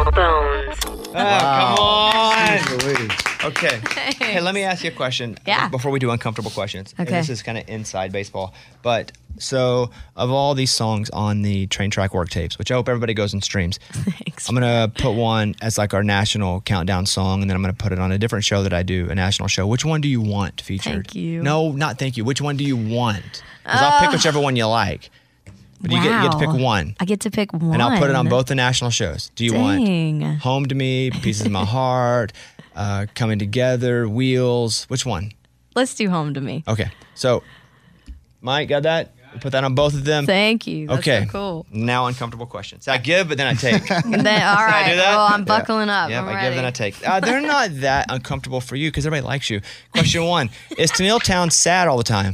Oh, come on. Okay. Hey, let me ask you a question. Yeah. Before we do uncomfortable questions. And Okay. this is kind of inside baseball, but so of all these songs on the train track work tapes, which I hope everybody goes and streams, Thanks. I'm gonna put one as like our national countdown song, and then I'm gonna put it on a different show that I do, a national show. Which one do you want featured? Thank you. No, not thank you. Which one do you want? Because I'll pick whichever one you like. But you, get, you get to pick Wow. one. I get to pick one. And I'll put it on both the national shows. Do you Dang. want Home to Me, Pieces of My Heart, uh, Coming Together, Wheels? Which one? Let's do Home to Me. Okay. So, Mike, got that? Put that on both of them. Thank you. That's okay. so cool. Now uncomfortable questions. I give, but then I take. And then, all right. do that? Oh, I'm buckling up. Yep, I'm I ready. give, then I take. Uh, they're not that uncomfortable for you because everybody likes you. Question one: is Tennille Towns sad all the time?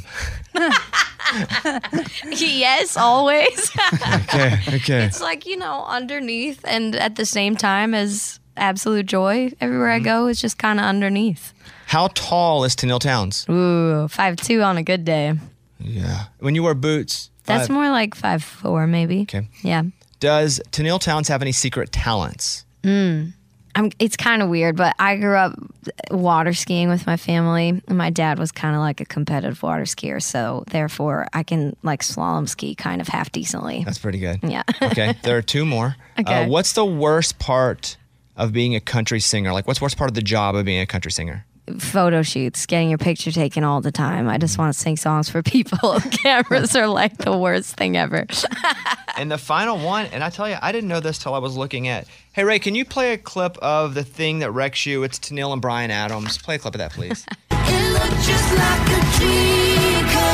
Yes, always. Okay. Okay. It's like, you know, underneath and at the same time as absolute joy. Everywhere Mm-hmm. I go, it's just kind of underneath. How tall is Tennille Towns? Ooh, five two on a good day. Yeah. When you wear boots. That's five- more like five four, maybe. Okay. Yeah. Does Tennille Towns have any secret talents? I'm, it's kind of weird, but I grew up water skiing with my family. And my dad was kind of like a competitive water skier, so therefore I can like slalom ski kind of half decently. That's pretty good. Yeah. Okay. There are two more. Okay. Uh, what's the worst part of being a country singer? Like, what's the worst part of the job of being a country singer? Photo shoots, getting your picture taken all the time. I just want to sing songs for people. Cameras are like the worst thing ever. And the final one, and I tell you, I didn't know this till I was looking at. Hey, Ray, can you play a clip of the thing that wrecks you? It's Tennille and Brian Adams. Play a clip of that, please. It looked just like a dream come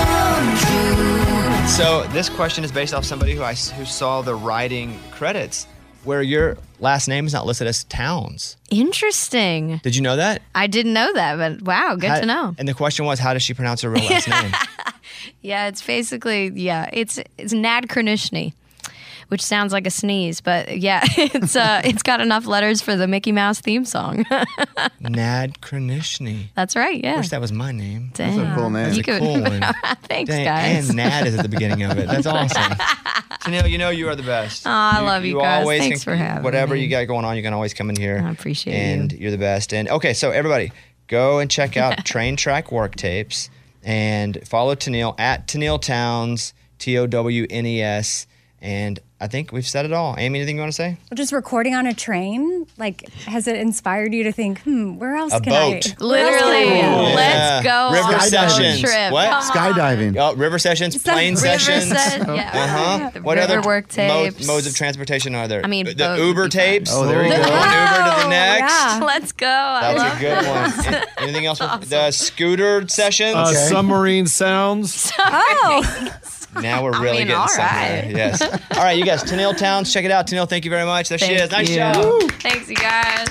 come true. So this question is based off somebody who I s- who saw the writing credits where your last name is not listed as Towns. Interesting. Did you know that? I didn't know that, but wow, good How- to know. And the question was, how does she pronounce her real last name? Yeah, it's basically yeah, it's it's Nad Kranishny, which sounds like a sneeze, but yeah, it's uh, it's got enough letters for the Mickey Mouse theme song. Nad Kranishny. That's right. Yeah. Wish that was my name. Dang. That's a cool name. That's You a could- cool one. Thanks, Dang, guys. And Nad is at the beginning of it. That's awesome. Tennille, you know you are the best. Oh, I love you guys. always Thanks can- for having Whatever me. you got going on, you can always come in here. I appreciate and you. you're the best. And okay, so everybody, go and check out Train Track Work Tapes and follow Tennille at Tennille Towns, T O W N E S. And I think we've said it all. Amy, anything you want to say? Just recording on a train, like, has it inspired you to think, hmm, where else A can boat. I? where else can Literally, I go? let's go River on a sessions. trip. What? Come on. Skydiving. Oh, river sessions, Is that plane river sessions. se- yeah. Uh-huh. The What river other work mo- tapes. modes of transportation are there? I mean, the boat Uber would be tapes. Oh, there you go. One Uber to the Oh, next. yeah. Let's go. I That's love a good one. An- Anything else? With the scooter sessions. Uh, Okay. Submarine sounds. Oh, Now we're I really mean, getting all somewhere. right. Yes. All right, you guys. Tennille Towns, check it out. Tennille, thank you very much. There she Thank is. Nice you. job. Thanks, you guys.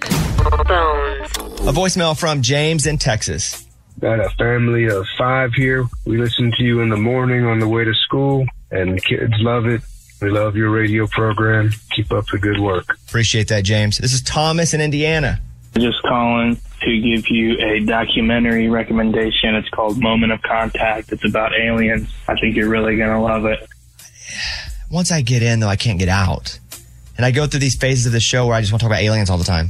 A voicemail from James in Texas. Got a family of five here. We listen to you in the morning on the way to school, and kids love it. We love your radio program. Keep up the good work. Appreciate that, James. This is Thomas in Indiana. Just calling to give you a documentary recommendation. It's called Moment of Contact. It's about aliens. I think you're really going to love it. Once I get in, though, I can't get out. And I go through these phases of the show where I just want to talk about aliens all the time.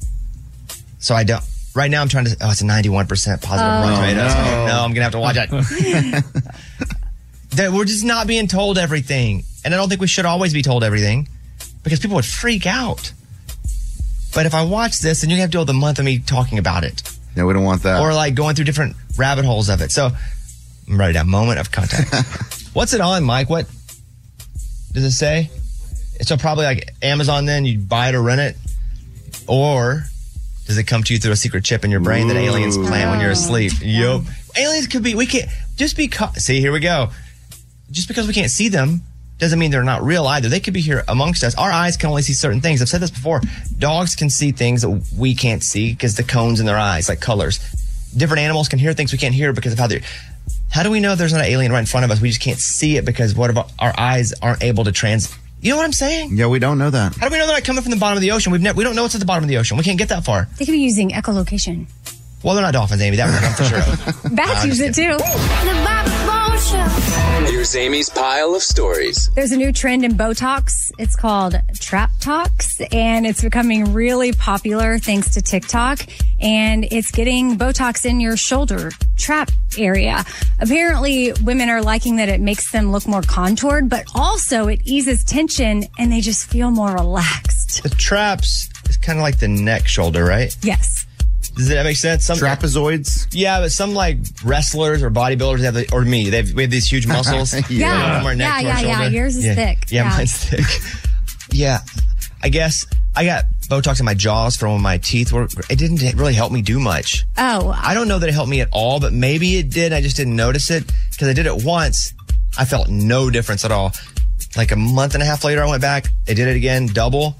So I don't. Right now, I'm trying to. Oh, it's a ninety-one percent positive Oh, Rotten Tomatoes. no. No, I'm going to have to watch it. That we're just not being told everything. And I don't think we should always be told everything because people would freak out. But if I watch this, then you have to deal with a month of me talking about it. No, we don't want that. Or like going through different rabbit holes of it. So I'm ready to moment of contact. What's it on, Mike? What does it say? So probably like Amazon then, you buy it or rent it. Or does it come to you through a secret chip in your brain that aliens plant when you're asleep? Yup. Aliens could be, we can't, just because, see, here we go. Just because we can't see them doesn't mean they're not real either. They could be here amongst us. Our eyes can only see certain things. I've said this before. Dogs can see things that we can't see because the cones in their eyes, like colors. Different animals can hear things we can't hear because of how they're. How do we know there's not an alien right in front of us? We just can't see it because what about our eyes aren't able to trans. You know what I'm saying? Yeah, we don't know that. How do we know they're not coming from the bottom of the ocean? We've never, we don't know what's at the bottom of the ocean. We can't get that far. they could be using echolocation. Well, they're not dolphins, Amy. That we're for sure. Bats I'm use it just too. The Bobby Bones Show. Here's Amy's pile of stories. There's a new trend in Botox. It's called Trap Tox, and it's becoming really popular thanks to TikTok. And it's getting Botox in your shoulder trap area. Apparently, women are liking that it makes them look more contoured, but also it eases tension and they just feel more relaxed. The traps is kind of like the neck shoulder, right? Yes. Does that make sense? Some Trapezoids? Yeah, but some like wrestlers or bodybuilders have, the, or me, they've we have these huge muscles. Yeah. From our neck Yeah, to our yeah, yeah. shoulder. Yours is yeah. thick. Yeah, Yeah. mine's thick. Yeah, I guess I got Botox in my jaws from when my teeth were. It didn't really help me do much. Oh, I don't know that it helped me at all, but maybe it did. I just didn't notice it because I did it once. I felt no difference at all. Like a month and a half later, I went back. They did it again, double.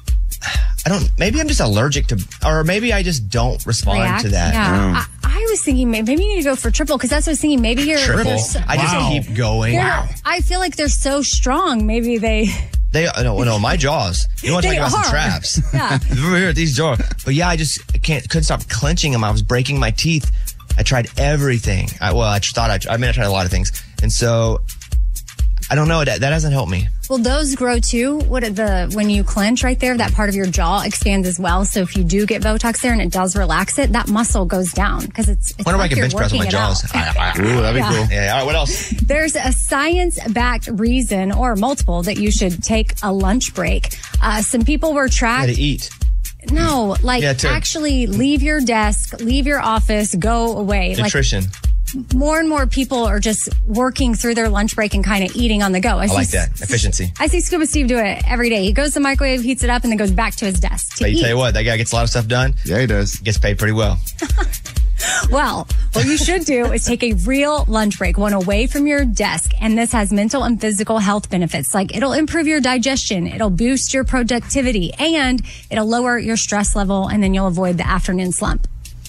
I don't. Maybe I'm just allergic to, or maybe I just don't respond react. to that. Yeah. I, I was thinking may- maybe you need to go for triple because that's what I was thinking. Maybe you're Triple. they're so- I just Wow. keep going. they're- I feel like they're so strong. Maybe they. They no no my jaws. You want to They talk about some are. traps? Yeah. Over here, these jaws. But yeah, I just can't couldn't stop clenching them. I was breaking my teeth. I tried everything. I, well, I thought I. I mean, I tried a lot of things, and so I don't know. That that hasn't helped me. Well, those grow too. What are the when you clench right there, that part of your jaw expands as well. So if you do get Botox there and it does relax it, that muscle goes down because it's. it's Wonder if I like can you're bench press with my working it jaws. out. Ooh, that'd be Yeah. cool. Yeah. All right. What else? There's a science-backed reason, or multiple, that you should take a lunch break. Uh, some people were How tracked. to eat? No, like Yeah, to- actually leave your desk, leave your office, go away. Nutrition. Like more and more people are just working through their lunch break and kind of eating on the go. I like see- that efficiency. I see Scuba Steve do it every day. He goes to the microwave, heats it up, and then goes back to his desk to But you eat. tell you what, that guy gets a lot of stuff done. Yeah, he does. Gets paid pretty well. Well, what you should do is take a real lunch break, one away from your desk. And this has mental and physical health benefits. Like it'll improve your digestion, it'll boost your productivity, and it'll lower your stress level, and then you'll avoid the afternoon slump.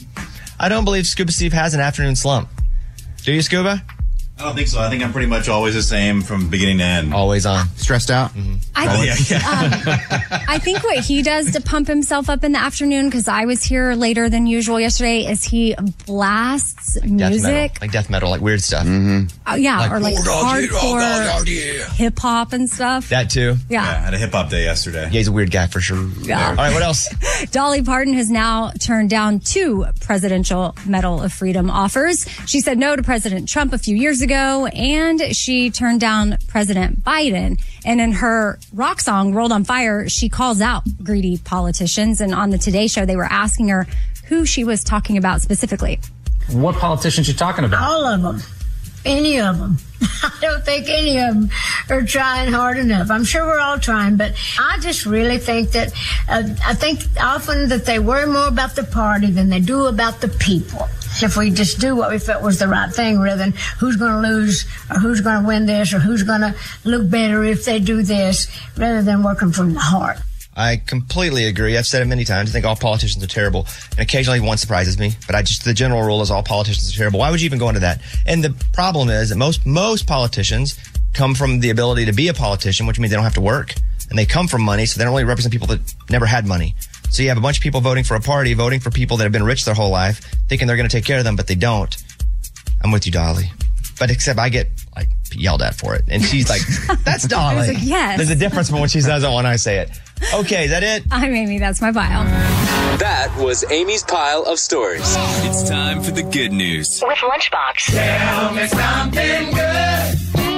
I don't believe Scuba Steve has an afternoon slump. Do you, Scuba? I don't think so. I think I'm pretty much always the same from beginning to end. Always on. Stressed out? Mm-hmm. I, oh, yeah, yeah. um, I think what he does to pump himself up in the afternoon, because I was here later than usual yesterday, is he blasts Death music. metal. Like death metal, like weird stuff. Mm-hmm. Oh, yeah, Like, or like oh, dog, yeah, oh, hardcore dog, yeah. hip hop and stuff. That too. Yeah. I had a hip hop day yesterday. Yeah, he's a weird guy for sure. Yeah. All right, what else? Dolly Parton has now turned down two presidential Medal of Freedom offers. She said no to President Trump a few years ago, and she turned down President Biden. And in her rock song, World on Fire, she calls out greedy politicians. And on the Today Show, they were asking her who she was talking about specifically. What politicians you talking about? All of them. Any of them. I don't think any of them are trying hard enough. I'm sure we're all trying, but I just really think that, uh, I think often that they worry more about the party than they do about the people. If we just do what we felt was the right thing rather than who's going to lose or who's going to win this or who's going to look better if they do this, rather than working from the heart. I completely agree. I've said it many times. I think all politicians are terrible. And occasionally one surprises me. But I just, the general rule is all politicians are terrible. Why would you even go into that? And the problem is that most, most politicians come from the ability to be a politician, which means they don't have to work. And they come from money, so they don't really represent people that never had money. So you have a bunch of people voting for a party, voting for people that have been rich their whole life, thinking they're going to take care of them, but they don't. I'm with you, Dolly. But except I get like yelled at for it. And she's like, that's Dolly. I was like, yes. There's a difference between when she says it when I say it. Okay, is that it? I'm Amy. That's my bio. That was Amy's pile of stories. It's time for the good news. With Lunchbox. Tell me something good.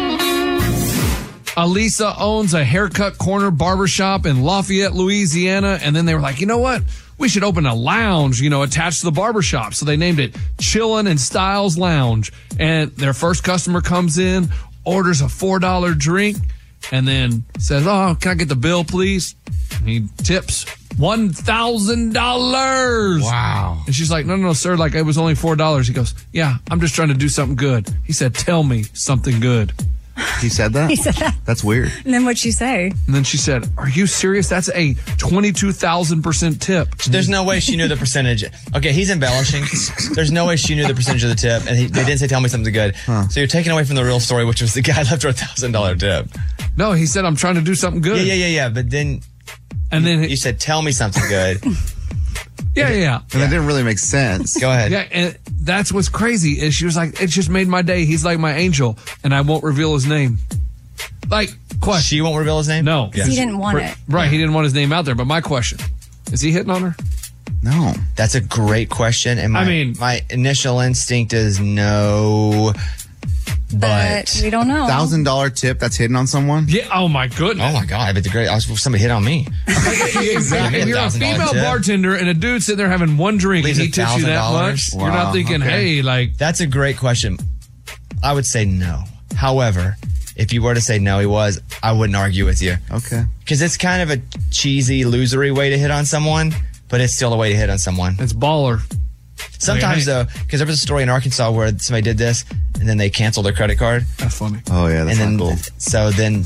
Alisa owns a haircut corner barbershop in Lafayette, Louisiana. And then they were like, you know what? We should open a lounge, you know, attached to the barbershop. So they named it Chillin' and Styles Lounge. And their first customer comes in, orders a four dollar drink, and then says, oh, can I get the bill, please? And he tips one thousand dollars. Wow. And she's like, no, no, no, sir. Like, it was only four dollars. He goes, yeah, I'm just trying to do something good. He said, tell me something good. He said that? He said that. That's weird. And then what'd she say? And then she said, are you serious? That's a twenty-two thousand percent tip. There's no way she knew the percentage. Okay, he's embellishing. There's no way she knew the percentage of the tip. And he, they didn't say, tell me something good. Huh. So you're taking away from the real story, which was the guy left her a one thousand dollars tip. No, he said, I'm trying to do something good. Yeah, yeah, yeah, yeah. But then, and then you said, tell me something good. Yeah, yeah, yeah. And that didn't really make sense. Go ahead. Yeah, and that's what's crazy is she was like, it just made my day. He's like my angel, and I won't reveal his name. Like, question. She won't reveal his name? No. Because he didn't want right, it. Right, he didn't want his name out there. But my question, is he hitting on her? No. That's a great question. And my, I mean- my initial instinct is no. But, But we don't know. Thousand dollar tip that's hidden on someone? Yeah, oh my goodness. Oh my God, but the great, I was somebody hit on me. Exactly. If you're a one thousand dollars female tip. bartender and a dude sitting there having one drink Leaves and he a tips you that much, $1,000. you're not Wow, thinking, okay. hey, like, That's a great question. I would say no. However, if you were to say no, he was, I wouldn't argue with you. Okay. Because it's kind of a cheesy, losery way to hit on someone, but it's still a way to hit on someone. it's baller. Sometimes, Okay. though, because there was a story in Arkansas where somebody did this, and then they canceled their credit card. That's funny. Oh, yeah, that's and not then, cool. so then,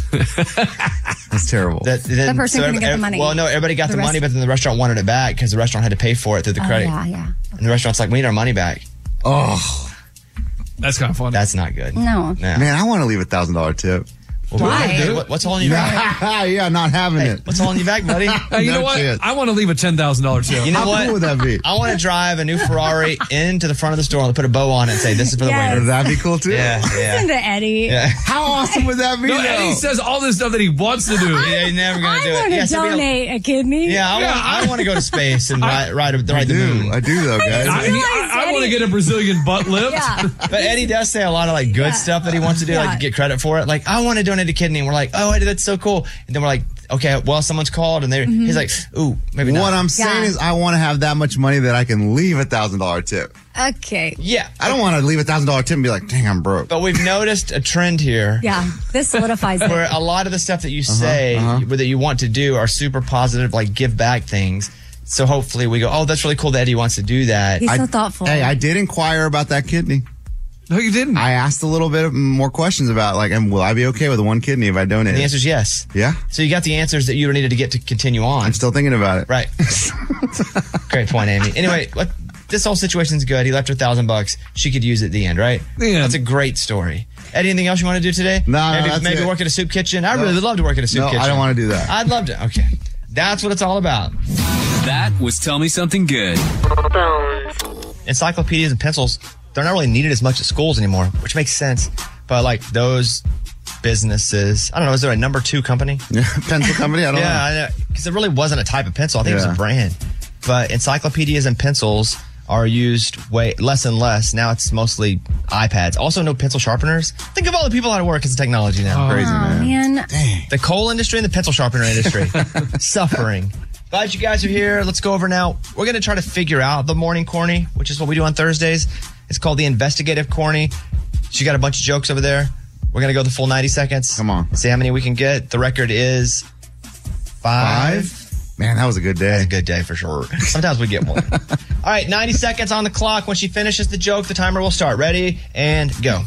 That's terrible. that, then The person so couldn't get the ev- money. Well, no, everybody got The the, rest- money, but then the restaurant wanted it back because the restaurant had to pay for it through the Oh, credit. yeah, yeah. And the restaurant's like, we need our money back. Oh, That's kind of funny. That's not good. No. Yeah. man, I want to leave a thousand dollar tip. Well, Why? what- what- what's holding you back? Yeah, not having Hey, it. what's holding you back, buddy? Hey, you No know what? chance. I want to leave a ten thousand dollars tip. You know How what? cool would that be? I want to drive a new Ferrari into the front of the store and put a bow on it and say, this is for the Yes. winner. That'd be cool too. Yeah, Listen yeah. to Eddie. Yeah. How awesome would that be? No, though? Eddie says all this stuff that he wants to do. Yeah, you're never going I to do it. want to Yeah, so be a- donate a kidney. yeah, I Yeah, want, I- I want to go to space and ride, ride, I ride the do. moon. I do though, guys. I, I, I want to get a Brazilian butt lift. Yeah. But Eddie does say a lot of like good Yeah. stuff that he wants to do, Yeah. like to get credit for it. Like, I want to donate a kidney. And we're like, oh, Eddie, that's so cool. And then we're like, okay, well, someone's called and they're, he's like, ooh, maybe not. What I'm saying Yeah. is, I want to have that much money that I can leave a thousand dollar tip. Okay. Yeah. I don't want to leave a thousand dollar tip and be like, dang, I'm broke. But we've noticed a trend here. Yeah. This solidifies it. Where a lot of the stuff that you say uh-huh. that you want to do are super positive, like give back things. So hopefully we go, oh, that's really cool that Eddie wants to do that. He's so I- thoughtful. Hey, I did inquire about that kidney. No, you didn't. I asked a little bit more questions about, like, and will I be okay with one kidney if I donate? And the it? answer is yes. Yeah. So you got the answers that you needed to get to continue on. I'm still thinking about it. Right. Great point, Amy. Anyway, what, this whole situation's good. He left her a thousand bucks. She could use it at the end, right? Yeah. That's a great story. Eddie, anything else you want to do today? No, no, maybe that's maybe it. work at a soup kitchen. I No. really would love to work at a soup No, kitchen. I don't want to do that. I'd love to. Okay. That's what it's all about. That was Tell Me Something Good. Encyclopedias and pencils, they're not really needed as much at schools anymore, which makes sense. But like those businesses, I don't know, is there a number two company? Pencil company? I don't yeah, know. I know. Because it really wasn't a type of pencil. I think it Yeah. was a brand. But encyclopedias and pencils are used way less and less. Now it's mostly iPads. Also, no pencil sharpeners. Think of all the people out of work as technology now. Crazy, man. Man, The coal industry and the pencil sharpener industry suffering. Glad you guys are here. Let's go over now. We're going to try to figure out the morning corny, which is what we do on Thursdays. It's called the investigative corny. She got a bunch of jokes over there. We're going to go the full ninety seconds. Come on. See how many we can get. The record is five. Five? Man, that was a good day. That's a good day for sure. Sometimes we get more. All right, ninety seconds on the clock. When she finishes the joke, the timer will start. Ready and go.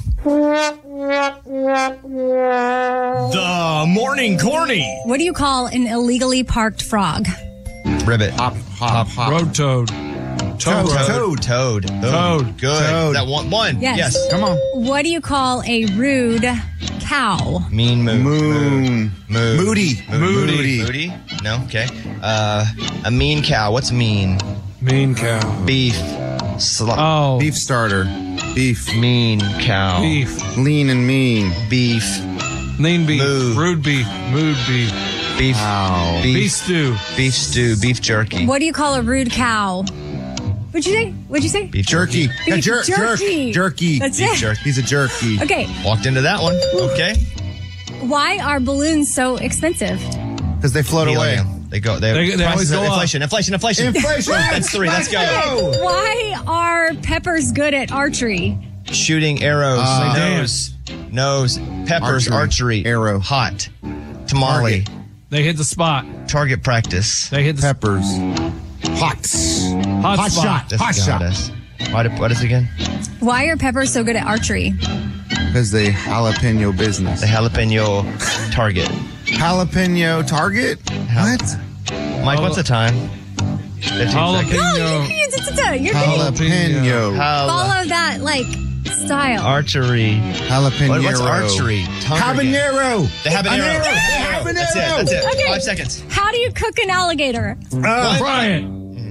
The morning corny. what do you call an illegally parked frog? Ribbit. Hop, hop, hop. Road toad. Toad. Toad. Toad. Toad. Boom. Toad. Good. Toad. That one. One. Yes. Come on. What do you call a rude cow? Mean moon. Moon. Mood. Moody. Moody. Moody. Moody. No. Okay. Uh, a mean cow. What's mean? Mean cow. Beef. Sl- Oh. Beef starter. Beef. Mean cow. Beef. Lean and mean. Beef. Lean beef. Moo. Rude beef. Mood beef. Beef. Wow. Beef. Beef stew. Beef stew. Beef jerky. What do you call a rude cow? What'd you say? What'd you say? Beef Jerky. Yeah, Beef jer- jerky. Jerk. Jerky. That's Beef it. jerky. He's a jerky. Okay. Walked into that one. Okay. Why are balloons so expensive? Because they float away. Helium. They go. They, They- they always prices of go up. inflation. Inflation. Inflation. Inflation. That's three. Let's go. Why are peppers good at archery? Shooting arrows. Uh, nose. Nose. Peppers. Archery. Archery. Arrow. Hot. Tamale. Target. They hit the spot. Target practice. They hit the Peppers. Hots. Hot Hot spot. shot. That's Hot got shot. us. What, what is it again? Why are peppers so good at archery? Because they jalapeno business. The jalapeno target. Jalapeno target? What? Mike, what's the time? fifteen seconds. No, Jalapeno. you, you, you're getting, Jalapeno. Jala- follow that like style. Archery. Jalapeno. What, what's archery? Target. Habanero. The habanero. Habanero. Habanero. That's it. That's it. Okay. Five seconds. How do you cook an alligator? Uh, fry it.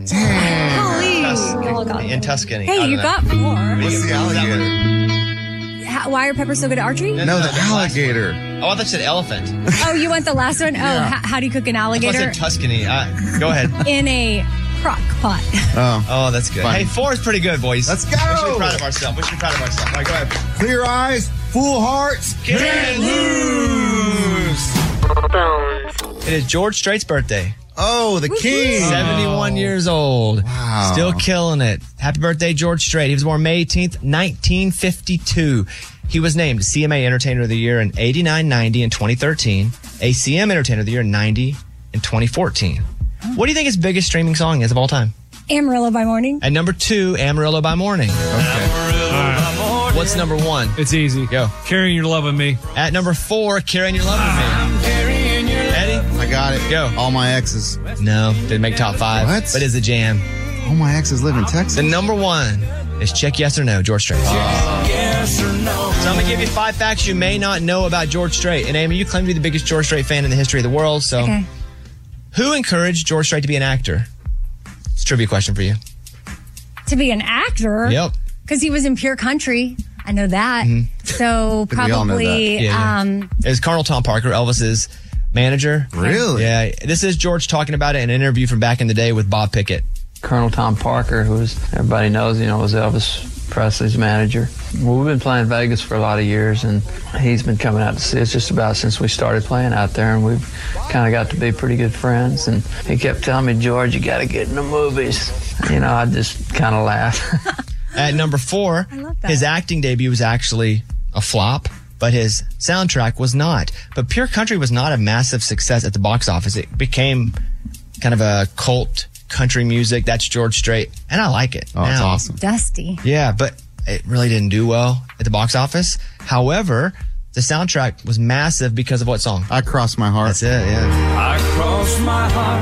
Holy. Oh, God. In Tuscany. I Hey, don't you know. got four. What's the alligator? How, why are peppers so good at archery? No, No, no, the the last alligator. Oh, I thought you said elephant. Oh, you want the last one? Oh, Yeah. h- how do you cook an I thought I alligator? said Tuscany. Uh, go ahead. In a crock pot. Oh. Oh, that's good. Fine. Hey, four is pretty good, boys. Let's go. We should be proud of ourselves. We should be proud of ourselves. All right, go ahead. Clear eyes, full hearts. Can't lose. It is George Strait's birthday. Oh, the king. seventy-one years old. Wow. Still killing it. Happy birthday, George Strait. He was born May eighteenth, nineteen fifty-two. He was named C M A Entertainer of the Year in eighty-nine, ninety, and twenty thirteen. A C M Entertainer of the Year in ninety and twenty fourteen. What do you think his biggest streaming song is of all time? Amarillo by morning. At number two, Amarillo by Morning. Right. What's number one? It's easy. Go. Carrying your love of me. At number four, Carrying Your Love With Me. Eddie? I got it. Go. All my exes. No, didn't make top five. What? But is a jam. All my exes live in Texas. The number one is Check Yes or No, George Strait. Yes or no? So I'm going to give you five facts you may not know about George Strait. And Amy, you claim to be the biggest George Strait fan in the history of the world. So Okay. who encouraged George Strait to be an actor? It's a trivia question for you. To be an actor. Yep. Because he was in Pure Country. I know that. So think we all know probably, that. Yeah, yeah. um, It was Colonel Tom Parker, Elvis's manager. Really? Yeah. This is George talking about it in an interview from back in the day with Bob Pickett. Colonel Tom Parker, who's everybody knows, you know, was Elvis Presley's manager. Well, we've been playing Vegas for a lot of years, and he's been coming out to see us just about since we started playing out there, and we've kind of got to be pretty good friends. And he kept telling me, George, you got to get in the movies. You know, I just kind of laugh. At number four, his acting debut was actually a flop, but his soundtrack was not. But Pure Country was not a massive success at the box office. It became kind of a cult country music. That's George Strait. And I like it. Oh, it's now. awesome. Dusty. Yeah, but it really didn't do well at the box office. However, the soundtrack was massive because of what song? I Crossed My Heart. That's it, yeah. I crossed my heart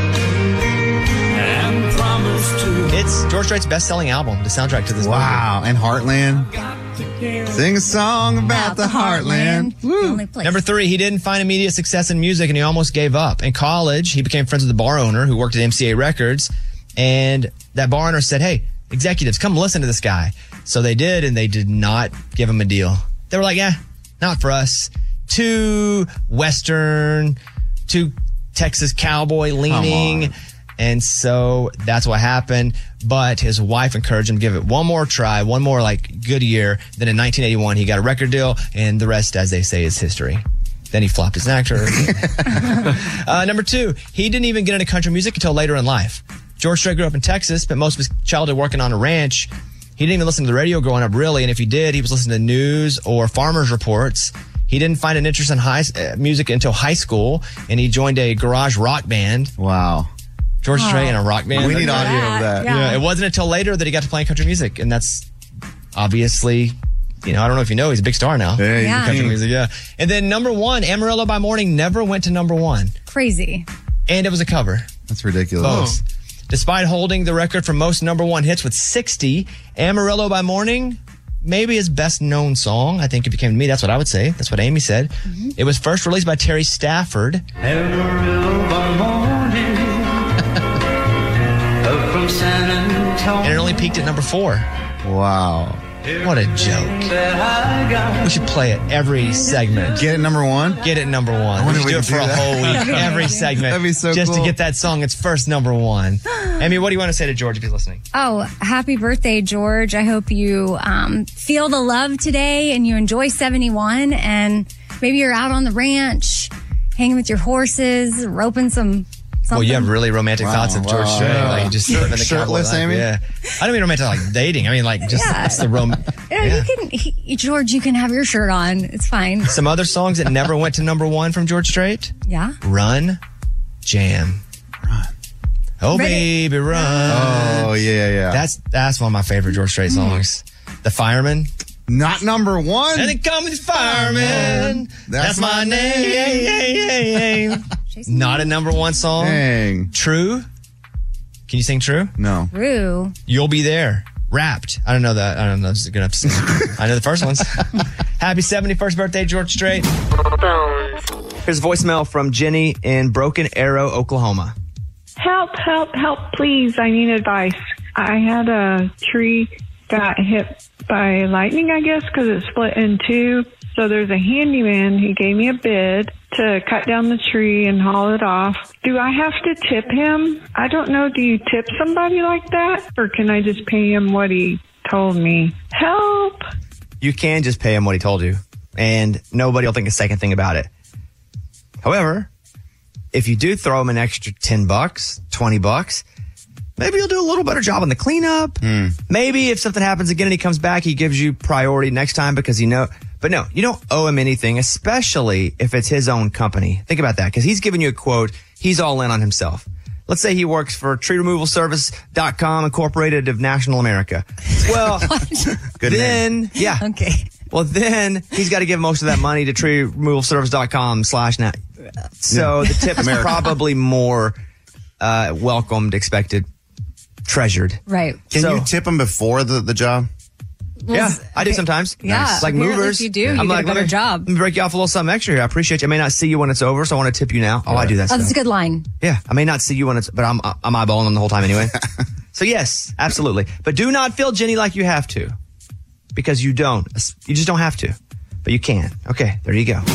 and promised to. It's George Strait's best-selling album, the soundtrack to this Wow, and Heartland. Sing a song about the Heartland. The only place. Number three, he didn't find immediate success in music and he almost gave up. In college, he became friends with the bar owner who worked at M C A Records. And that bar owner said, hey, executives, come listen to this guy. So they did, and they did not give him a deal. They were like, yeah, not for us. Too Western, too Texas cowboy leaning. And so that's what happened. But his wife encouraged him to give it one more try, one more like good year. Then in nineteen eighty-one, he got a record deal, and the rest, as they say, is history. Then he flopped as an actor. uh, number two, he didn't even get into country music until later in life. George Strait grew up in Texas, spent most of his childhood working on a ranch. He didn't even listen to the radio growing up, really. And if he did, he was listening to news or farmers reports. He didn't find an interest in high, uh, music until high school, and he joined a garage rock band. Wow. George Oh. Strait in a rock band. We need audio of that. Yeah. Yeah, it wasn't until later that he got to playing country music, and that's obviously, you know, I don't know if you know, he's a big star now. Yeah, Yeah. you Country can- music, yeah. And then number one, Amarillo by Morning never went to number one, Crazy. and it was a cover. That's ridiculous. Both. Despite holding the record for most number one hits with sixty, Amarillo by Morning, maybe his best known song. I think if it came to me, that's what I would say. That's what Amy said. It was first released by Terry Stafford. Amarillo by morning, up from San Antonio. And it only peaked at number four. Wow. What a joke. That I got. We should play it every segment. Get it number one? Get it number one. We wonder should if do we it can for do a that. whole week, every segment. That'd be so Just cool. to get that song its first number one. Amy, what do you want to say to George if he's listening? Oh, happy birthday, George. I hope you um, feel the love today and you enjoy seventy-one. And maybe you're out on the ranch, hanging with your horses, roping some something. Well, you have really romantic Wow, thoughts of George wow. Strait. Yeah. Like just Shirt- living the shirtless, cowboy life. Amy? Yeah. I don't mean romantic like dating. I mean like just Yeah. it's the rom. Yeah, Yeah. you can, he, George, you can have your shirt on. It's fine. Some other songs that never went to number one from George Strait. Yeah. Run, Jam. Run. Oh, Ready? baby, run. Oh, yeah, yeah. That's that's one of my favorite George Strait songs. The Fireman. not number one. And it comes Fireman. That's, my name. Not a number one song. Dang. True. Can you sing True? No. True. You'll Be There. Wrapped. I don't know that. I don't know if it's good enough to sing. I know the first ones. Happy seventy-first birthday, George Strait. Here's a voicemail from Jenny in Broken Arrow, Oklahoma. Help, help, help, please. I need advice. I had a tree got hit by lightning, I guess, because it split in two. So there's a handyman. He gave me a bid to cut down the tree and haul it off. Do I have to tip him? I don't know. Do you tip somebody like that? Or can I just pay him what he told me? Help. You can just pay him what he told you, and nobody will think a second thing about it. However, if you do throw him an extra ten bucks, twenty bucks, maybe he'll do a little better job on the cleanup. Maybe if something happens again and he comes back, he gives you priority next time because you know. But no, you don't owe him anything, especially if it's his own company. Think about that, because he's giving you a quote. He's all in on himself. Let's say he works for tree removal service dot com Incorporated of National America. Well, Good then, yeah. Okay. Well, then he's got to give most of that money to tree removal service dot com slash net. So the tip is America. probably more uh, welcomed, expected, treasured. Right. Can So- you tip them before the, the job? Yeah, I do sometimes. Yeah, Like apparently movers. if you do, you I'm get a like, let better me, job. Let me break you off a little something extra here. I appreciate you. I may not see you when it's over, so I want to tip you now. Oh, I do that Oh, stuff. that's a good line. Yeah, I may not see you when it's, but I'm I'm eyeballing them the whole time anyway. So yes, absolutely. But do not feel, Jenny, like you have to, because you don't. You just don't have to, but you can. Okay, there you go.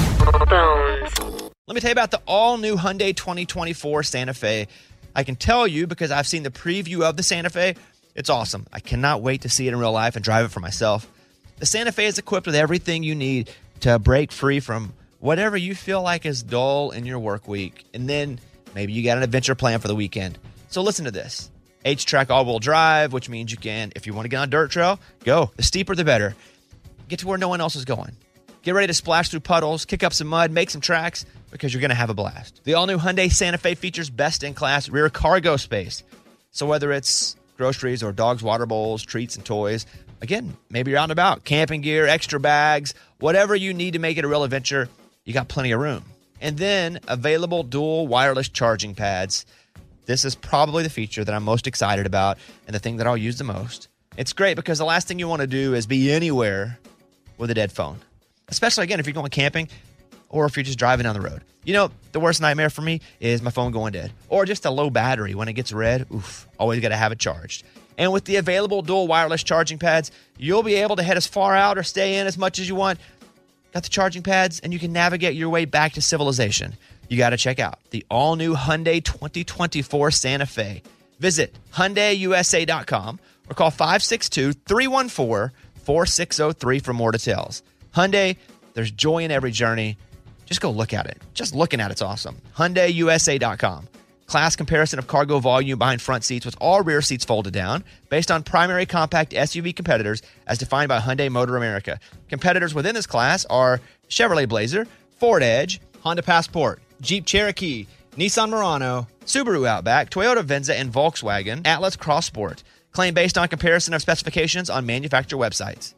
Let me tell you about the all-new Hyundai twenty twenty-four Santa Fe. I can tell you because I've seen the preview of the Santa Fe. It's awesome. I cannot wait to see it in real life and drive it for myself. The Santa Fe is equipped with everything you need to break free from whatever you feel like is dull in your work week. And then maybe you got an adventure plan for the weekend. So listen to this. H-Track all-wheel drive, which means you can, if you want to get on a dirt trail, go. The steeper, the better. Get to where no one else is going. Get ready to splash through puddles, kick up some mud, make some tracks, because you're going to have a blast. The all-new Hyundai Santa Fe features best-in-class rear cargo space. So whether it's groceries or dogs' water bowls, treats, and toys, again, maybe you're out and about, camping gear, extra bags, whatever you need to make it a real adventure, you got plenty of room. And then available dual wireless charging pads. This is probably the feature that I'm most excited about and the thing that I'll use the most. It's great because the last thing you want to do is be anywhere with a dead phone, especially, again, if you're going camping or if you're just driving down the road. You know, the worst nightmare for me is my phone going dead or just a low battery. When it gets red, oof, always got to have it charged. And with the available dual wireless charging pads, you'll be able to head as far out or stay in as much as you want. Got the charging pads, and you can navigate your way back to civilization. You got to check out the all-new Hyundai twenty twenty-four Santa Fe. Visit Hyundai U S A dot com or call five six two, three one four, four six zero three for more details. Hyundai, there's joy in every journey. Just go look at it. Just looking at it's awesome. Hyundai U S A dot com. Class comparison of cargo volume behind front seats with all rear seats folded down based on primary compact S U V competitors as defined by Hyundai Motor America. Competitors within this class are Chevrolet Blazer, Ford Edge, Honda Passport, Jeep Cherokee, Nissan Murano, Subaru Outback, Toyota Venza, and Volkswagen Atlas Cross Sport. Claim based on comparison of specifications on manufacturer websites.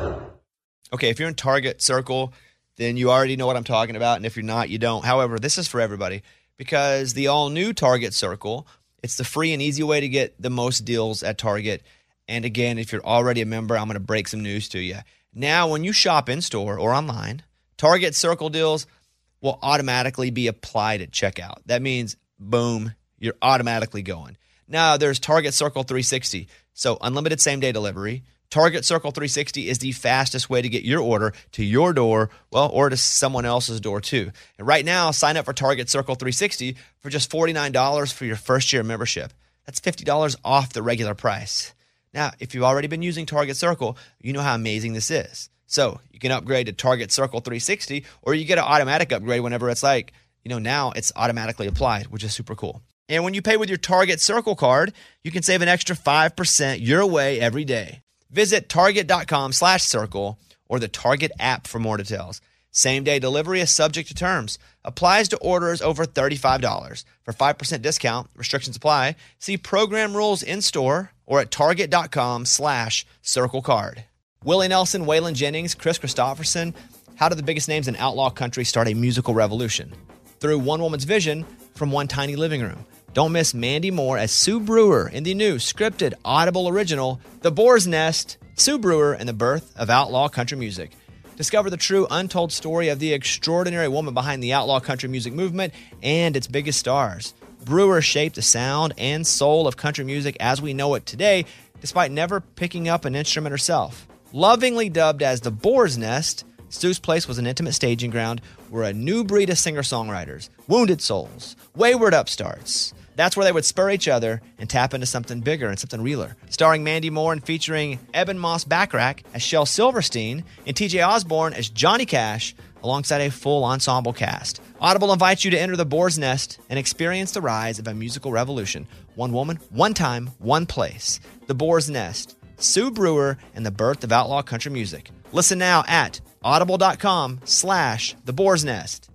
Okay, if you're in Target Circle, then you already know what I'm talking about, and if you're not, you don't. However, this is for everybody because the all-new Target Circle, it's the free and easy way to get the most deals at Target. And again, if you're already a member, I'm going to break some news to you. Now, when you shop in-store or online, Target Circle deals will automatically be applied at checkout. That means, boom, you're automatically going. Now, there's Target Circle three sixty, so unlimited same-day delivery. Target Circle three sixty is the fastest way to get your order to your door, well, or to someone else's door too. And right now, sign up for Target Circle three sixty for just forty-nine dollars for your first year membership. That's fifty dollars off the regular price. Now, if you've already been using Target Circle, you know how amazing this is. So you can upgrade to Target Circle three sixty, or you get an automatic upgrade whenever it's like, you know, now it's automatically applied, which is super cool. And when you pay with your Target Circle card, you can save an extra five percent your way every day. Visit target.com slash circle or the Target app for more details. Same-day delivery is subject to terms. Applies to orders over thirty-five dollars. For five percent discount, restrictions apply. See program rules in-store or at target.com slash circle card. Willie Nelson, Waylon Jennings, Chris Christopherson. How did the biggest names in outlaw country start a musical revolution? Through one woman's vision from one tiny living room. Don't miss Mandy Moore as Sue Brewer in the new scripted Audible original, The Boar's Nest, Sue Brewer and the Birth of Outlaw Country Music. Discover the true untold story of the extraordinary woman behind the outlaw country music movement and its biggest stars. Brewer shaped the sound and soul of country music as we know it today, despite never picking up an instrument herself. Lovingly dubbed as The Boar's Nest, Sue's place was an intimate staging ground where a new breed of singer-songwriters, wounded souls, wayward upstarts, that's where they would spur each other and tap into something bigger and something realer. Starring Mandy Moore and featuring Eben Moss Backrack as Shel Silverstein and T J Osborne as Johnny Cash, alongside a full ensemble cast. Audible invites you to enter the Boar's Nest and experience the rise of a musical revolution. One woman, one time, one place. The Boar's Nest, Sue Brewer, and the birth of outlaw country music. Listen now at audible.com slash the Boar's Nest.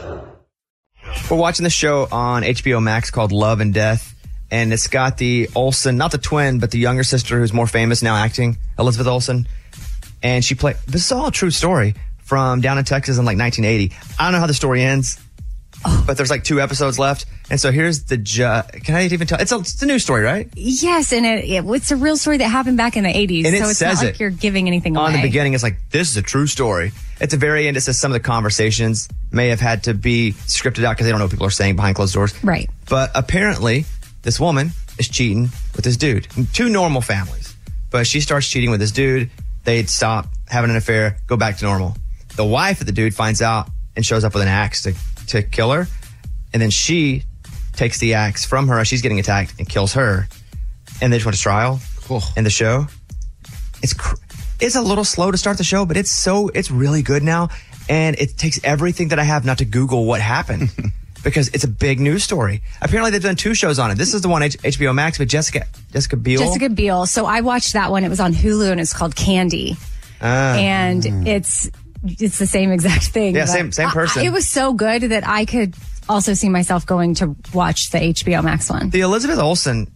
We're watching the show on H B O Max called Love and Death, and it's got the Olsen, not the twin, but the younger sister who's more famous now acting, Elizabeth Olsen. And she played, this is all a true story from down in Texas in like nineteen eighty. I don't know how the story ends, oh. but there's like two episodes left. And so here's the, ju- can I even tell? It's a, it's a news story, right? Yes, and it, it, it's a real story that happened back in the eighties. And it so it's says not like it you're giving anything away. On the beginning, it's like, this is a true story. At the very end, it says some of the conversations may have had to be scripted out because they don't know what people are saying behind closed doors. Right. But apparently, this woman is cheating with this dude. Two normal families. But she starts cheating with this dude. They'd stop having an affair, go back to normal. The wife of the dude finds out and shows up with an axe to, to kill her. And then she takes the axe from her as she's getting attacked and kills her. And they just went to trial cool. in the show. It's cr- it's a little slow to start the show, but it's so it's really good now. And it takes everything that I have not to Google what happened because it's a big news story. Apparently, they've done two shows on it. This is the one H- HBO Max with Jessica Jessica Biel. Jessica Biel. So I watched that one. It was on Hulu and it's called Candy. Ah. And it's it's the same exact thing. Yeah, but same- same I- person. I- it was so good that I could also see myself going to watch the H B O Max one. The Elizabeth Olsen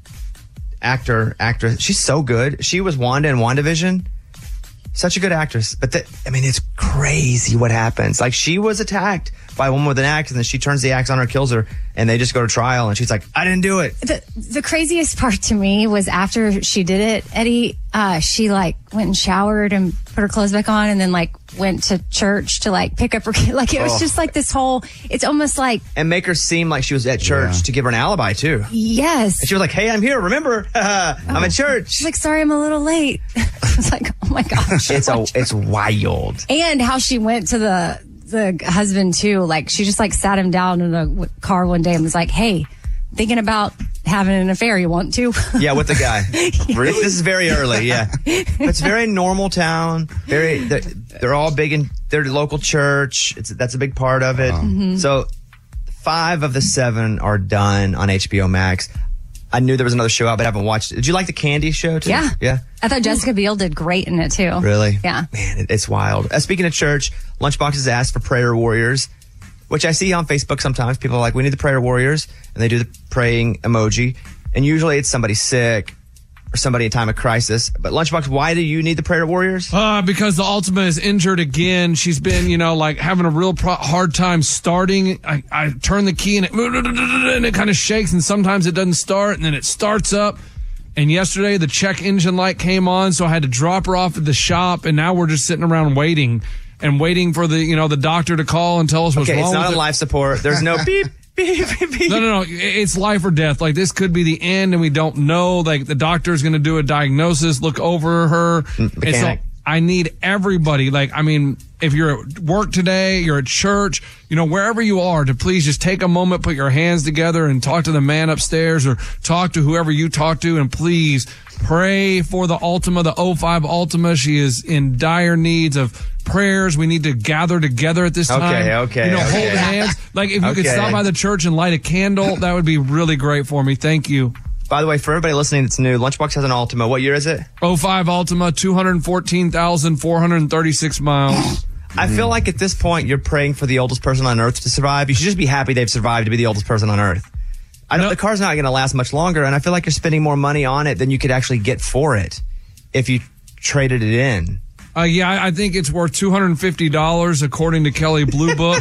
actor, actress, she's so good. She was Wanda in WandaVision. Such a good actress. But, the, I mean, it's crazy what happens. Like, she was attacked by a woman with an axe, and then she turns the axe on her, kills her, and they just go to trial, and she's like, I didn't do it. The, the craziest part to me was after she did it, Eddie, uh, she like went and showered and put her clothes back on and then like went to church to like pick up her kid. Like it was Oh. just like this whole, it's almost like, And make her seem like she was at church to give her an alibi, too. yes. And she was like, hey, I'm here, remember? I'm at church. She's like, sorry, I'm a little late. I was like, oh my gosh. It's a, it's wild. And how she went to the, the husband too. Like she just like sat him down in a w- car one day and was like, hey, thinking about having an affair. You want to? Yeah, with the guy. Really? This is very early, yeah. It's very normal town. Very, they're, they're all big in their local church. It's that's a big part of it. Mhm. So five of the seven are done on H B O Max. I knew there was another show out, but I haven't watched it. Did you like the Candy show too? Yeah. Yeah. I thought Jessica Biel did great in it too. Really? Yeah. Man, it, it's wild. Uh, speaking of church, Lunchbox has asked for prayer warriors, which I see on Facebook sometimes. People are like, we need the prayer warriors, and they do the praying emoji. And usually it's somebody sick or somebody in time of crisis. But Lunchbox, why do you need the prayer warriors? Uh, because the Ultima is injured again. She's been, you know, like having a real pro- hard time starting. I, I turn the key and it, and it kind of shakes, and sometimes it doesn't start, and then it starts up. And yesterday the check engine light came on, so I had to drop her off at the shop, and now we're just sitting around waiting and waiting for the, you know, the doctor to call and tell us what's Okay, wrong it's not with on it. life support. There's no beep, beep, beep, beep. No, no, no. It's life or death. Like this could be the end, and we don't know. Like the doctor's going to do a diagnosis, look over her. And so mechanic. I need everybody. Like, I mean, if you're at work today, you're at church, you know, wherever you are, to please just take a moment, put your hands together and talk to the man upstairs or talk to whoever you talk to, and please pray for the Ultima, the oh five Ultima. She is in dire needs of prayers. We need to gather together at this time. Okay, okay, You know, okay. hold hands. Like if you could Okay. stop by the church and light a candle, that would be really great for me. Thank you. By the way, for everybody listening that's new, Lunchbox has an Ultima. What year is it? oh five Ultima, two hundred fourteen thousand four hundred thirty-six miles. I feel like at this point you're praying for the oldest person on earth to survive. You should just be happy they've survived to be the oldest person on earth. I know the car's not going to last much longer, and I feel like you're spending more money on it than you could actually get for it if you traded it in. Uh, yeah, I I think it's worth two hundred fifty dollars according to Kelly Blue Book.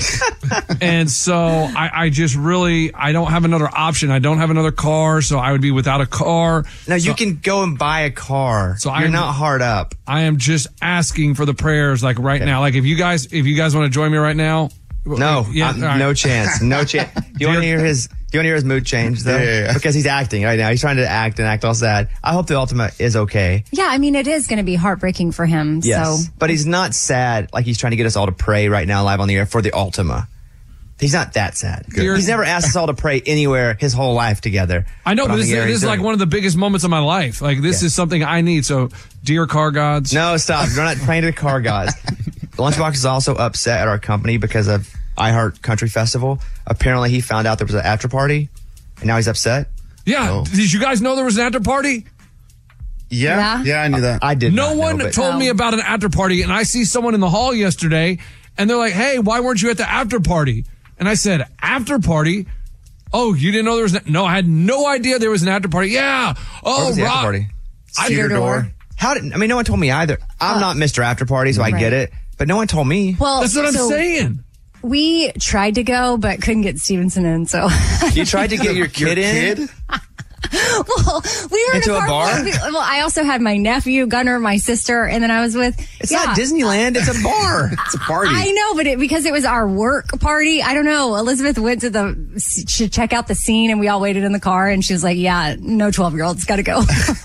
And so I, I just really, I don't have another option. I don't have another car, so I would be without a car. Now So- you can go and buy a car. So you're I'm- not hard up. I am just asking for the prayers, like right now. Like if you guys, if you guys want to join me right now. No, yeah, um, all right. no chance. No chance. Do you want to hear his? Do you want to hear his mood change though? Yeah, yeah, yeah. Because he's acting right now. He's trying to act and act all sad. I hope the Ultima is okay. Yeah, I mean, it is going to be heartbreaking for him. Yes, So but he's not sad like he's trying to get us all to pray right now live on the air for the Ultima. He's not that sad. Good. He's never asked us all to pray anywhere his whole life together. I know, but on this, the air this he's is like doing it. one of the biggest moments of my life. Like this is something I need. So, dear car gods. No, stop. You're not praying to the car gods. Lunchbox is also upset at our company because of iHeart Country Festival. Apparently, he found out there was an after party, and now he's upset. Yeah. Did you guys know there was an after party? Yeah, yeah, I knew that. I did. No not one know, but- told me about an after party, and I see someone in the hall yesterday, and they're like, "Hey, why weren't you at the after party?" And I said, "After party? Oh, you didn't know there was? An-? No, I had no idea there was an after party. Yeah. Oh, Where was the Rob- after party? I- Cedar Door. How did? I mean, no one told me either. I'm not Mister After Party, so I Right. get it. But no one told me. Well, That's what I'm so saying. we tried to go, but couldn't get Stevenson in. So You tried to get your kid in. kid? well, we were Into in a a bar. bar? Well, I also had my nephew, Gunnar, my sister, and then I was with. It's yeah. not Disneyland. It's a bar. It's a party. I know, but it, because it was our work party, I don't know. Elizabeth went to the to check out the scene, and we all waited in the car, and she was like, "Yeah, no twelve year olds got to go."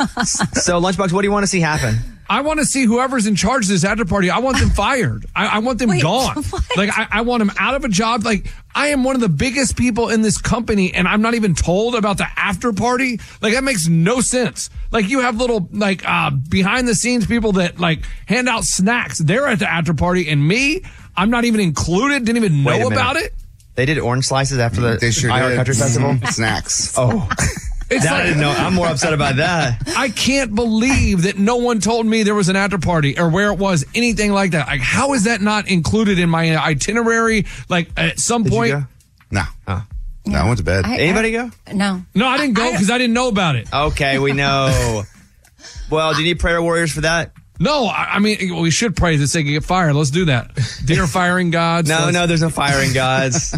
So, Lunchbox, what do you want to see happen? I want to see whoever's in charge of this after party. I want them fired. I, I want them Wait, gone. what? Like I, I want them out of a job. Like I am one of the biggest people in this company, and I'm not even told about the after party. Like that makes no sense. Like you have little like uh, behind the scenes people that like hand out snacks. They're at the after party, and me, I'm not even included. Didn't even Wait a know minute. about it. They did orange slices after the They sure iHeart did. Country Festival. Snacks. Oh, It's That I like- didn't know. I'm more upset about that. I can't believe that no one told me there was an after party or where it was, anything like that. Like, how is that not included in my itinerary? Like, at some Did you point. go? No. No, I went to bed. I- Anybody go? No. No, I didn't go because I, didn't know about it. Okay, we know. Well, do you need prayer warriors for that? No, I, I mean, we should pray that they can get fired. Let's do that. Dear firing gods. No, let's- no, there's no firing gods.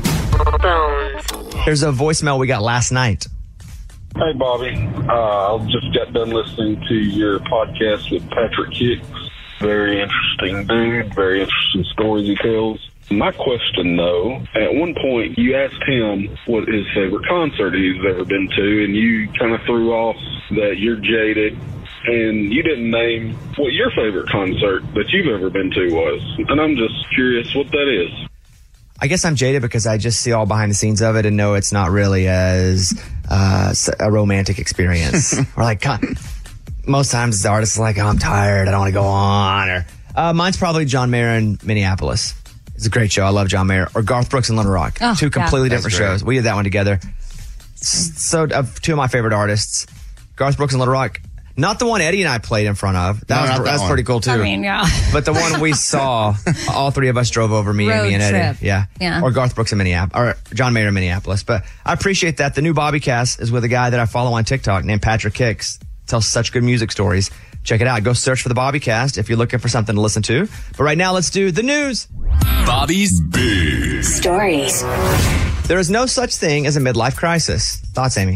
There's a voicemail we got last night. Hey, Bobby. Uh, I just got done listening to your podcast with Patrick Hicks. Very interesting dude. Very interesting stories he tells. My question, though, at one point you asked him what his favorite concert he's ever been to, and you kind of threw off that you're jaded, and you didn't name what your favorite concert that you've ever been to was. And I'm just curious what that is. I guess I'm jaded because I just see all behind the scenes of it and know it's not really as uh, a romantic experience. Or like, con- most times the artist is like, oh, I'm tired, I don't want to go on. Or uh, mine's probably John Mayer in Minneapolis. It's a great show. I love John Mayer. Or Garth Brooks in Little Rock. Oh, two completely yeah. different That's great. shows. We did that one together. So, of two of my favorite artists, Garth Brooks in Little Rock. Not the one Eddie and I played in front of. That No, was not that that's one. pretty cool too. I mean, yeah. But the one we saw, all three of us drove over, me, Road Amy, and Eddie. trip. Yeah. Yeah. Or Garth Brooks in Minneapolis, or John Mayer in Minneapolis. But I appreciate that. The new Bobbycast is with a guy that I follow on TikTok named Patrick Hicks. Tells such good music stories. Check it out. Go search for the Bobbycast if you're looking for something to listen to. But right now, let's do the news. Bobby's Big Stories. There is no such thing as a midlife crisis. Thoughts, Amy?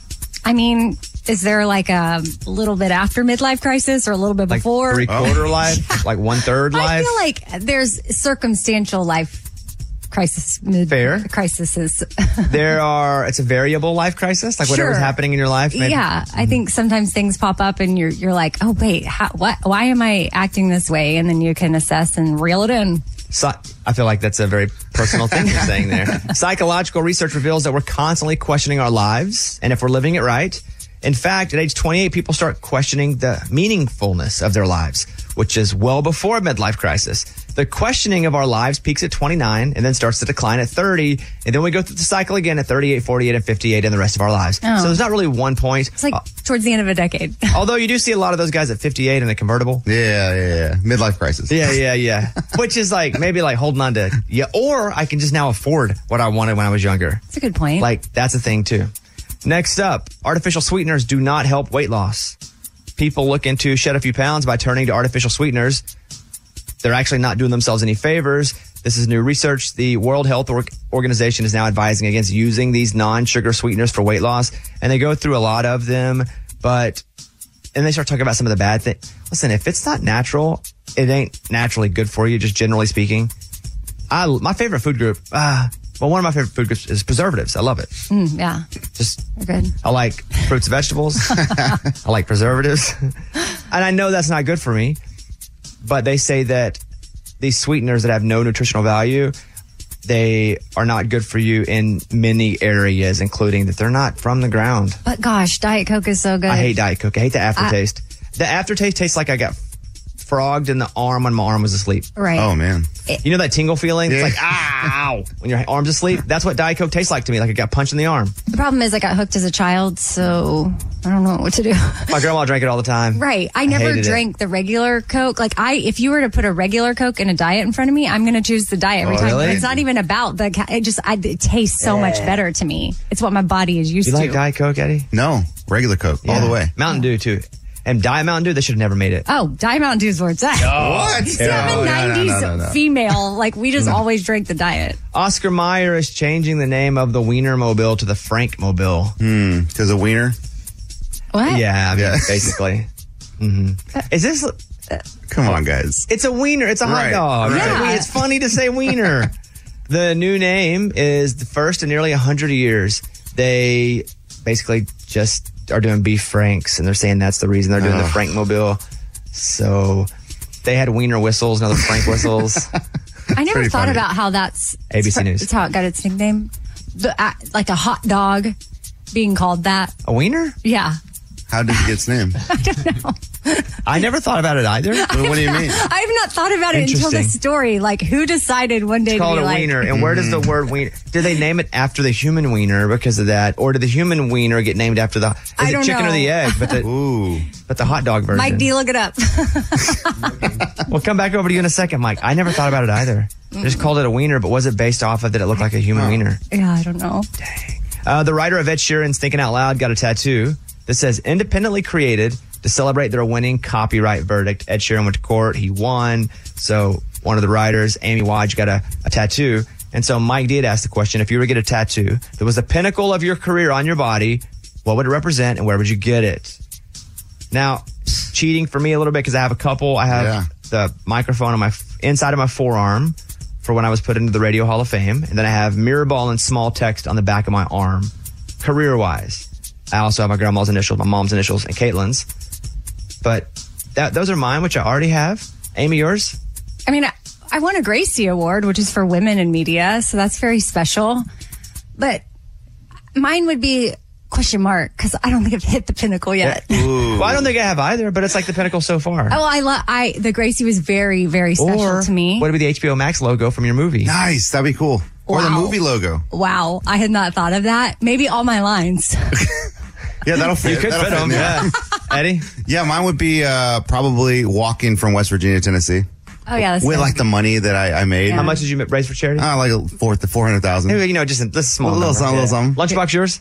I mean, is there like a little bit after midlife crisis or a little bit Like before? three quarter life? Like one third I life? feel like there's circumstantial life crisis. Mid- Fair. Crises. There are, it's a variable life crisis, like whatever's Sure. happening in your life. maybe? Yeah, I think sometimes things pop up and you're you're like, oh wait, how, what? Why am I acting this way? And then you can assess and reel it in. So, I feel like that's a very personal thing you're saying there. Psychological research reveals that we're constantly questioning our lives and if we're living it right. In fact, at age twenty-eight, people start questioning the meaningfulness of their lives, which is well before midlife crisis. The questioning of our lives peaks at twenty-nine and then starts to decline at thirty. And then we go through the cycle again at thirty-eight, forty-eight, and fifty-eight in the rest of our lives. Oh. So there's not really one point. It's like towards the end of a decade. Although you do see a lot of those guys at fifty-eight in a convertible. Yeah, yeah, yeah. Midlife crisis. Yeah, yeah, yeah. Which is like maybe like holding on to, yeah, or I can just now afford what I wanted when I was younger. That's a good point. Like, that's a thing too. Next up, artificial sweeteners do not help weight loss. People looking to shed a few pounds by turning to artificial sweeteners. They're actually not doing themselves any favors. This is new research. The World Health Org- Organization is now advising against using these non-sugar sweeteners for weight loss. And they go through a lot of them, but, and they start talking about some of the bad things. Listen, if it's not natural, it ain't naturally good for you, just generally speaking. I, my favorite food group, uh, well, one of my favorite food groups is preservatives. I love it. Mm, yeah, Just, they're good. I like fruits and vegetables. I like preservatives. And I know that's not good for me, but they say that these sweeteners that have no nutritional value, they are not good for you in many areas, including that they're not from the ground. But gosh, Diet Coke is so good. I hate Diet Coke. I hate the aftertaste. the aftertaste tastes like I got frogged in the arm when my arm was asleep. Right. Oh, man. You know that tingle feeling? Yeah. It's like, ow, when your arm's asleep? That's what Diet Coke tastes like to me, like I got punched in the arm. The problem is I got hooked as a child, so I don't know what to do. My grandma drank it all the time. Right. I never hated it. drank the regular Coke. Like I, if you were to put a regular Coke and a diet in front of me, I'm going to choose the diet every Oh, time. really? It's not even about the, ca- it just, I, it tastes so much Yeah. better to me. It's what my body is used You to. like Diet Coke, Eddie? No, regular Coke, all Yeah. the way. Mountain Dew, too. And Diet Mountain Dew, they should have never made it. Oh, Diet Mountain Dew is where it's at. What? See, I'm a No, no, no, nineties no, no, no. female. Like we just No. always drank the diet. Oscar Mayer is changing the name of the Wiener Mobile to the Frank Mobile. Hmm, because of Wiener? What? Yeah, I mean, Yeah. basically. hmm Is this... Come on, guys. It's a wiener. It's a hot Right, dog. right. It's, a wien- it's funny to say wiener. The new name is the first in nearly one hundred years. They basically just are doing beef franks, and they're saying that's the reason they're doing the Oh. Frank Mobile. So they had wiener whistles, now the Frank whistles. I never Pretty thought funny. about how that's A B C News. That's how it got its nickname. The, uh, like a hot dog being called that. A wiener? Yeah. How did it get its name? I don't know. I never thought about it either. What do you mean? I have not thought about it until the Interesting. story. Like, who decided one day It's to called be a like, wiener. And where does the word wiener? Did they name it after the human wiener because of that, or did the human wiener get named after the? Is I it don't chicken or know. the egg? But the Ooh. but the hot dog version. Mike D, look it up. We'll come back over to you in a second, Mike. I never thought about it either. They just called it a wiener, but was it based off of that it looked like a human wiener? Yeah, I don't know. Uh, the writer of Ed Sheeran's Thinking Out Loud got a tattoo that says independently created to celebrate their winning copyright verdict. Ed Sheeran went to court. He won. So one of the writers, Amy Wadge, got a, a tattoo. And so Mike did ask the question, if you were to get a tattoo that was the pinnacle of your career on your body, what would it represent and where would you get it? Now, cheating for me a little bit because I have a couple. I have Yeah. the microphone on my inside of my forearm for when I was put into the Radio Hall of Fame. And then I have mirror ball and small text on the back of my arm, career-wise. I also have my grandma's initials, my mom's initials, and Caitlin's. But that, those are mine, which I already have. Amy, yours? I mean, I, I won a Gracie Award, which is for women in media, so that's very special. But mine would be question mark because I don't think I've hit the pinnacle yet. Well, I don't think I have either, but it's like the pinnacle so far. Oh, I love. I the Gracie was very, very special or to me. what would be the H B O Max logo from your movie? Nice. That'd be cool. Or the Wow. movie logo. Wow, I had not thought of that. Maybe all my lines. Yeah, that'll fit. You could That'll fit them, yeah. Eddie? Yeah, mine would be uh, probably walking from West Virginia, Tennessee. Oh yeah, that's With good. like the money that I, I made. How much did you raise for charity? Uh, like a four, four hundred thousand. Maybe, you know, just a, this is a small A little number. something, little something. Lunchbox, yours?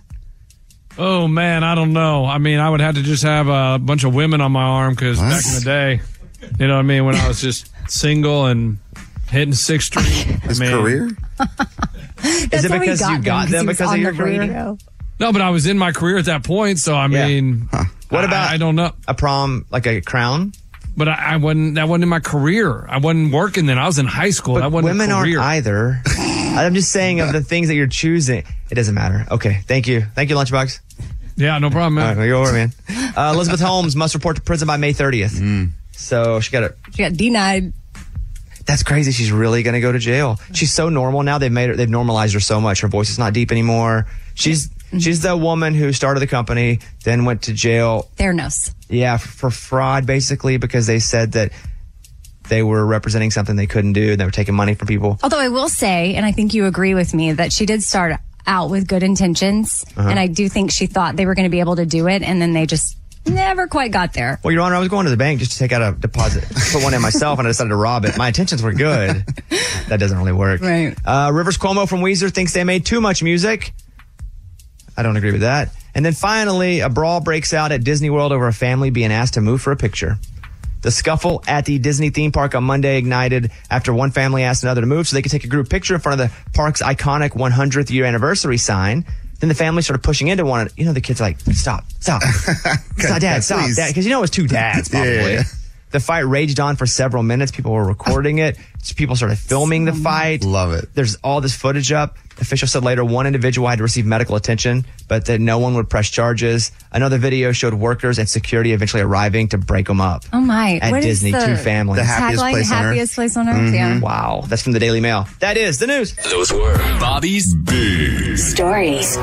Oh man, I don't know. I mean, I would have to just have a bunch of women on my arm because What? back in the day, you know what I mean, when I was just single and hitting Sixth Street. His I mean, career? Is it how he because you them, got them he was because of on your the career? radio. No, but I was in my career at that point, so I Yeah. mean, What about I, I don't know. a prom, like a crown? But I, I wasn't. That wasn't in my career. I wasn't working then. I was in high school. But that wasn't women a aren't career. either. I'm just saying of the things that you're choosing. It doesn't matter. Okay, thank you. Thank you, Lunchbox. Yeah, no problem, All man. right, go over, man. Uh, Elizabeth Holmes must report to prison by May thirtieth. So she got a. She got denied. That's crazy. She's really going to go to jail. She's so normal now. They've made her. They've normalized her so much. Her voice is not deep anymore. She's she's the woman who started the company, then went to jail. Theranos. Yeah, for fraud, basically, because they said that they were representing something they couldn't do. They were taking money from people. Although I will say, and I think you agree with me, that she did start out with good intentions, Uh-huh. and I do think she thought they were going to be able to do it, and then they just never quite got there. Well, Your Honor, I was going to the bank just to take out a deposit, put one in myself, and I decided to rob it. My intentions were good. That doesn't really work. Right. Uh, Rivers Cuomo from Weezer thinks they made too much music. I don't agree with that. And then finally, a brawl breaks out at Disney World over a family being asked to move for a picture. The scuffle at the Disney theme park on Monday ignited after one family asked another to move so they could take a group picture in front of the park's iconic one hundredth year anniversary sign. Then the family started pushing into one. You know, the kids are like, stop, stop, stop, dad, stop, Please. dad. Because you know it was two dads, Yeah, probably. yeah, yeah. The fight raged on for several minutes. People were recording it. People started filming the fight. Love it. There's all this footage up. Officials said later one individual had to receive medical attention, but that no one would press charges. Another video showed workers and security eventually arriving to break them up. Oh my! At What is Disney, the two families. The happiest tagline? place on earth. Happiest place on earth. Yeah. Wow. That's from the Daily Mail. That is the news. Those were Bobby's Big Stories.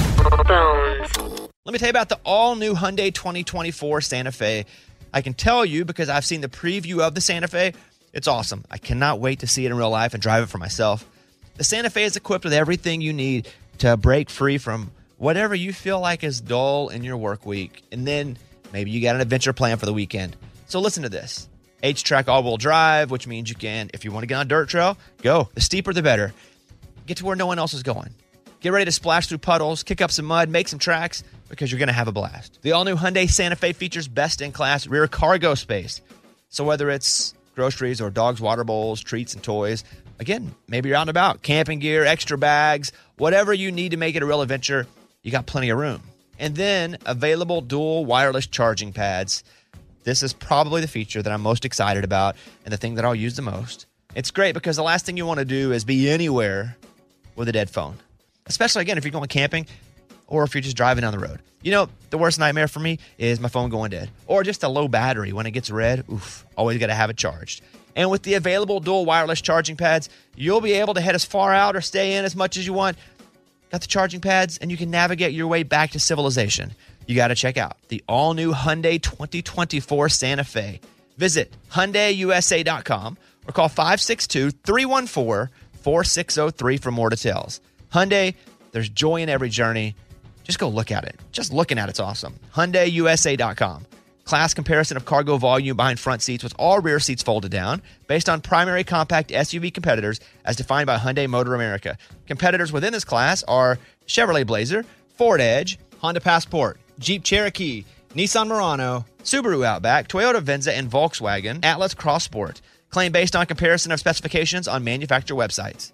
Let me tell you about the all-new Hyundai twenty twenty-four Santa Fe. I can tell you because I've seen the preview of the Santa Fe. It's awesome. I cannot wait to see it in real life and drive it for myself. The Santa Fe is equipped with everything you need to break free from whatever you feel like is dull in your work week. And then maybe you got an adventure plan for the weekend. So listen to this. H-Track all-wheel drive, which means you can, if you want to get on a dirt trail, go. The steeper, the better. Get to where no one else is going. Get ready to splash through puddles, kick up some mud, make some tracks, because you're going to have a blast. The all-new Hyundai Santa Fe features best-in-class rear cargo space. So whether it's groceries or dogs' water bowls, treats, and toys, again, maybe you're out and about, camping gear, extra bags, whatever you need to make it a real adventure, you got plenty of room. And then available dual wireless charging pads. This is probably the feature that I'm most excited about and the thing that I'll use the most. It's great because the last thing you want to do is be anywhere with a dead phone. Especially, again, if you're going camping or if you're just driving down the road. You know, the worst nightmare for me is my phone going dead. Or just a low battery. When it gets red, oof, always got to have it charged. And with the available dual wireless charging pads, you'll be able to head as far out or stay in as much as you want. Got the charging pads, and you can navigate your way back to civilization. you got to check out the all-new Hyundai twenty twenty-four Santa Fe. Visit Hyundai U S A dot com or call five six two, three one four, four six zero three for more details. Hyundai, there's joy in every journey. Just go look at it. Just looking at it's awesome. Hyundai U S A dot com. Class comparison of cargo volume behind front seats with all rear seats folded down based on primary compact S U V competitors as defined by Hyundai Motor America. Competitors within this class are Chevrolet Blazer, Ford Edge, Honda Passport, Jeep Cherokee, Nissan Murano, Subaru Outback, Toyota Venza, and Volkswagen Atlas Cross Sport. Claim based on comparison of specifications on manufacturer websites.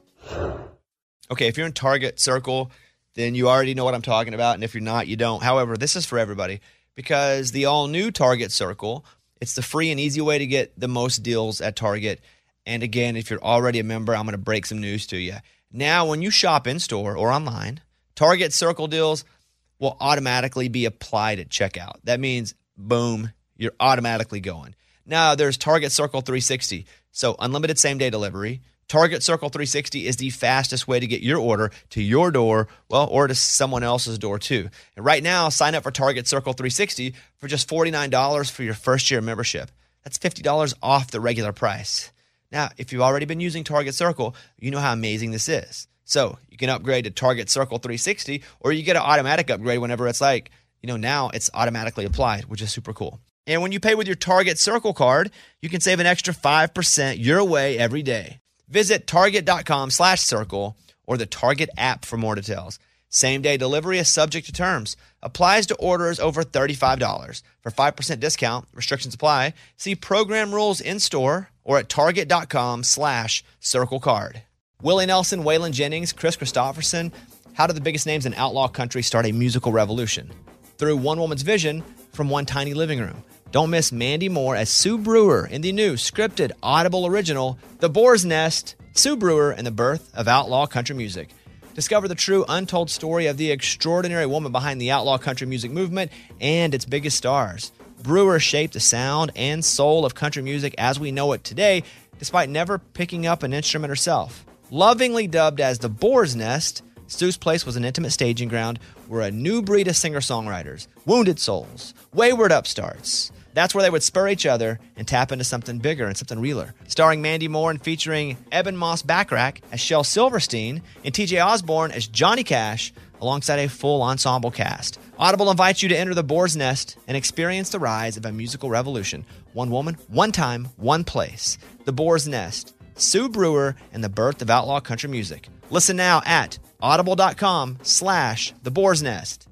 Okay, if you're in Target Circle, then you already know what I'm talking about, and if you're not, you don't. However, this is for everybody. Because the all-new Target Circle, it's the free and easy way to get the most deals at Target. And again, if you're already a member, I'm going to break some news to you. Now, when you shop in-store or online, Target Circle deals will automatically be applied at checkout. That means, boom, you're automatically going. Now, there's Target Circle three sixty, so unlimited same-day delivery. Target Circle three sixty is the fastest way to get your order to your door, well, or to someone else's door too. And right now, sign up for Target Circle three sixty for just forty-nine dollars for your first year membership. That's fifty dollars off the regular price. Now, if you've already been using Target Circle, you know how amazing this is. So you can upgrade to Target Circle three sixty, or you get an automatic upgrade whenever it's like, you know, now it's automatically applied, which is super cool. And when you pay with your Target Circle card, you can save an extra five percent your way every day. Visit target.com slash circle or the Target app for more details. Same-day delivery is subject to terms. Applies to orders over thirty-five dollars. For five percent discount, restrictions apply. See program rules in-store or at target.com slash circle card. Willie Nelson, Waylon Jennings, Chris Christopherson. How did the biggest names in outlaw country start a musical revolution? Through one woman's vision from one tiny living room. Don't miss Mandy Moore as Sue Brewer in the new scripted Audible original, The Boar's Nest, Sue Brewer and the Birth of Outlaw Country Music. Discover the true untold story of the extraordinary woman behind the outlaw country music movement and its biggest stars. Brewer shaped the sound and soul of country music as we know it today, despite never picking up an instrument herself. Lovingly dubbed as The Boar's Nest, Sue's place was an intimate staging ground where a new breed of singer-songwriters, wounded souls, wayward upstarts, that's where they would spur each other and tap into something bigger and something realer. Starring Mandy Moore and featuring Eben Moss Backrack as Shel Silverstein and T J Osborne as Johnny Cash alongside a full ensemble cast. Audible invites you to enter the Boar's Nest and experience the rise of a musical revolution. One woman, one time, one place. The Boar's Nest, Sue Brewer and the Birth of Outlaw Country Music. Listen now at audible.com slash the Boar's Nest.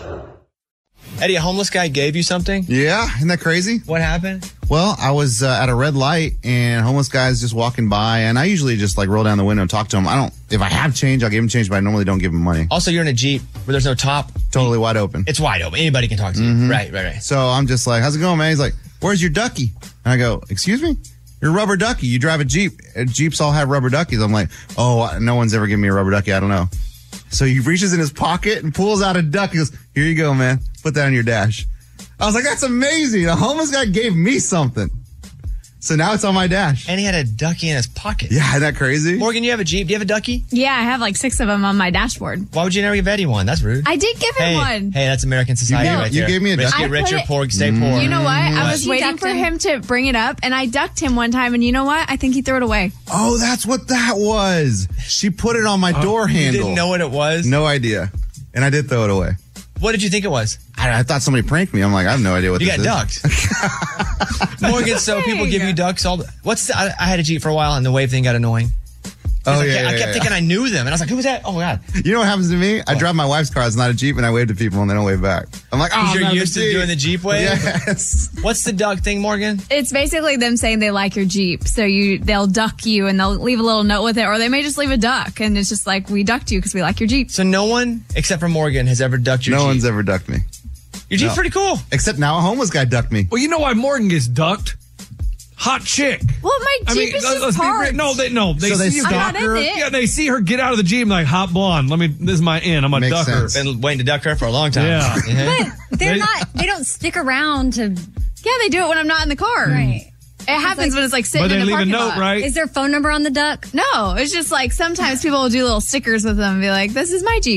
Eddie, a homeless guy gave you something? Yeah, isn't that crazy? What happened? Well, I was uh, at a red light and homeless guy's just walking by, and I usually just like roll down the window and talk to him. I don't, if I have change, I'll give him change, but I normally don't give him money. Also, you're in a Jeep where there's no top. Totally wide open. It's wide open. Anybody can talk to you. Mhm. Right, right, right. So I'm just like, how's it going, man? He's like, where's your ducky? And I go, excuse me? You're a rubber ducky. You drive a Jeep. Uh, Jeeps all have rubber duckies. I'm like, oh, no one's ever given me a rubber ducky. I don't know. So he reaches in his pocket and pulls out a duck. He goes, here you go, man. Put that on your dash. I was like, that's amazing. A homeless guy gave me something. So now it's on my dash. And he had a ducky in his pocket. Yeah, isn't that crazy? Morgan, you have a Jeep. Do you have a ducky? Yeah, I have like six of them on my dashboard. Why would you never give Eddie one? That's rude. I did give him hey, one. Hey, that's American society gave- right you there. gave me a Rich ducky. get I richer, put it- poor stay poor. You know what? I What? was You waiting ducked for him. him to bring it up, and I ducked him one time, and you know what? I think he threw it away. Oh, that's what that was. She put it on my door You handle. didn't know what it was? No idea. And I did throw it away. What did you think it was? I, I thought somebody pranked me. I'm like, I have no idea what You this got is. ducked. Morgan, so people give you ducks all the... What's the, I, I had a Jeep for a while, and the wave thing got annoying. Oh, I yeah, kept, I yeah, kept yeah. thinking I knew them, and I was like, who was that? Oh, my God. You know what happens to me? I drive my wife's car. It's not a Jeep, and I wave to people, and they don't wave back. I'm like, oh, Because I'm you're not used to Jeep. doing the Jeep wave? Yes. What's the duck thing, Morgan? It's basically them saying they like your Jeep, so you they'll duck you and they'll leave a little note with it, or they may just leave a duck, and it's just like, we ducked you because we like your Jeep. So no one, except for Morgan, has ever ducked your No Jeep? one's ever ducked me. Your Jeep's No. pretty cool. Except now a homeless guy ducked me. Well, you know why Morgan gets ducked? Hot chick. Well, my I Jeep mean, is let's just be real- parked. no, they no, they So they see her. I'm not in her. it. Yeah, they see her get out of the Jeep like hot blonde. Let me. This is my in. I'm a Makes ducker. sense. Been waiting to duck her for a long time. Yeah. Mhm. But they're They- not, they don't stick around to, Yeah, they do it when I'm not in the car. right. It happens like- when it's like sitting But they in the leave a parking note, lot. right? Is there a phone number on the duck? No, it's just like sometimes people will do little stickers with them and be like, this is my Jeep.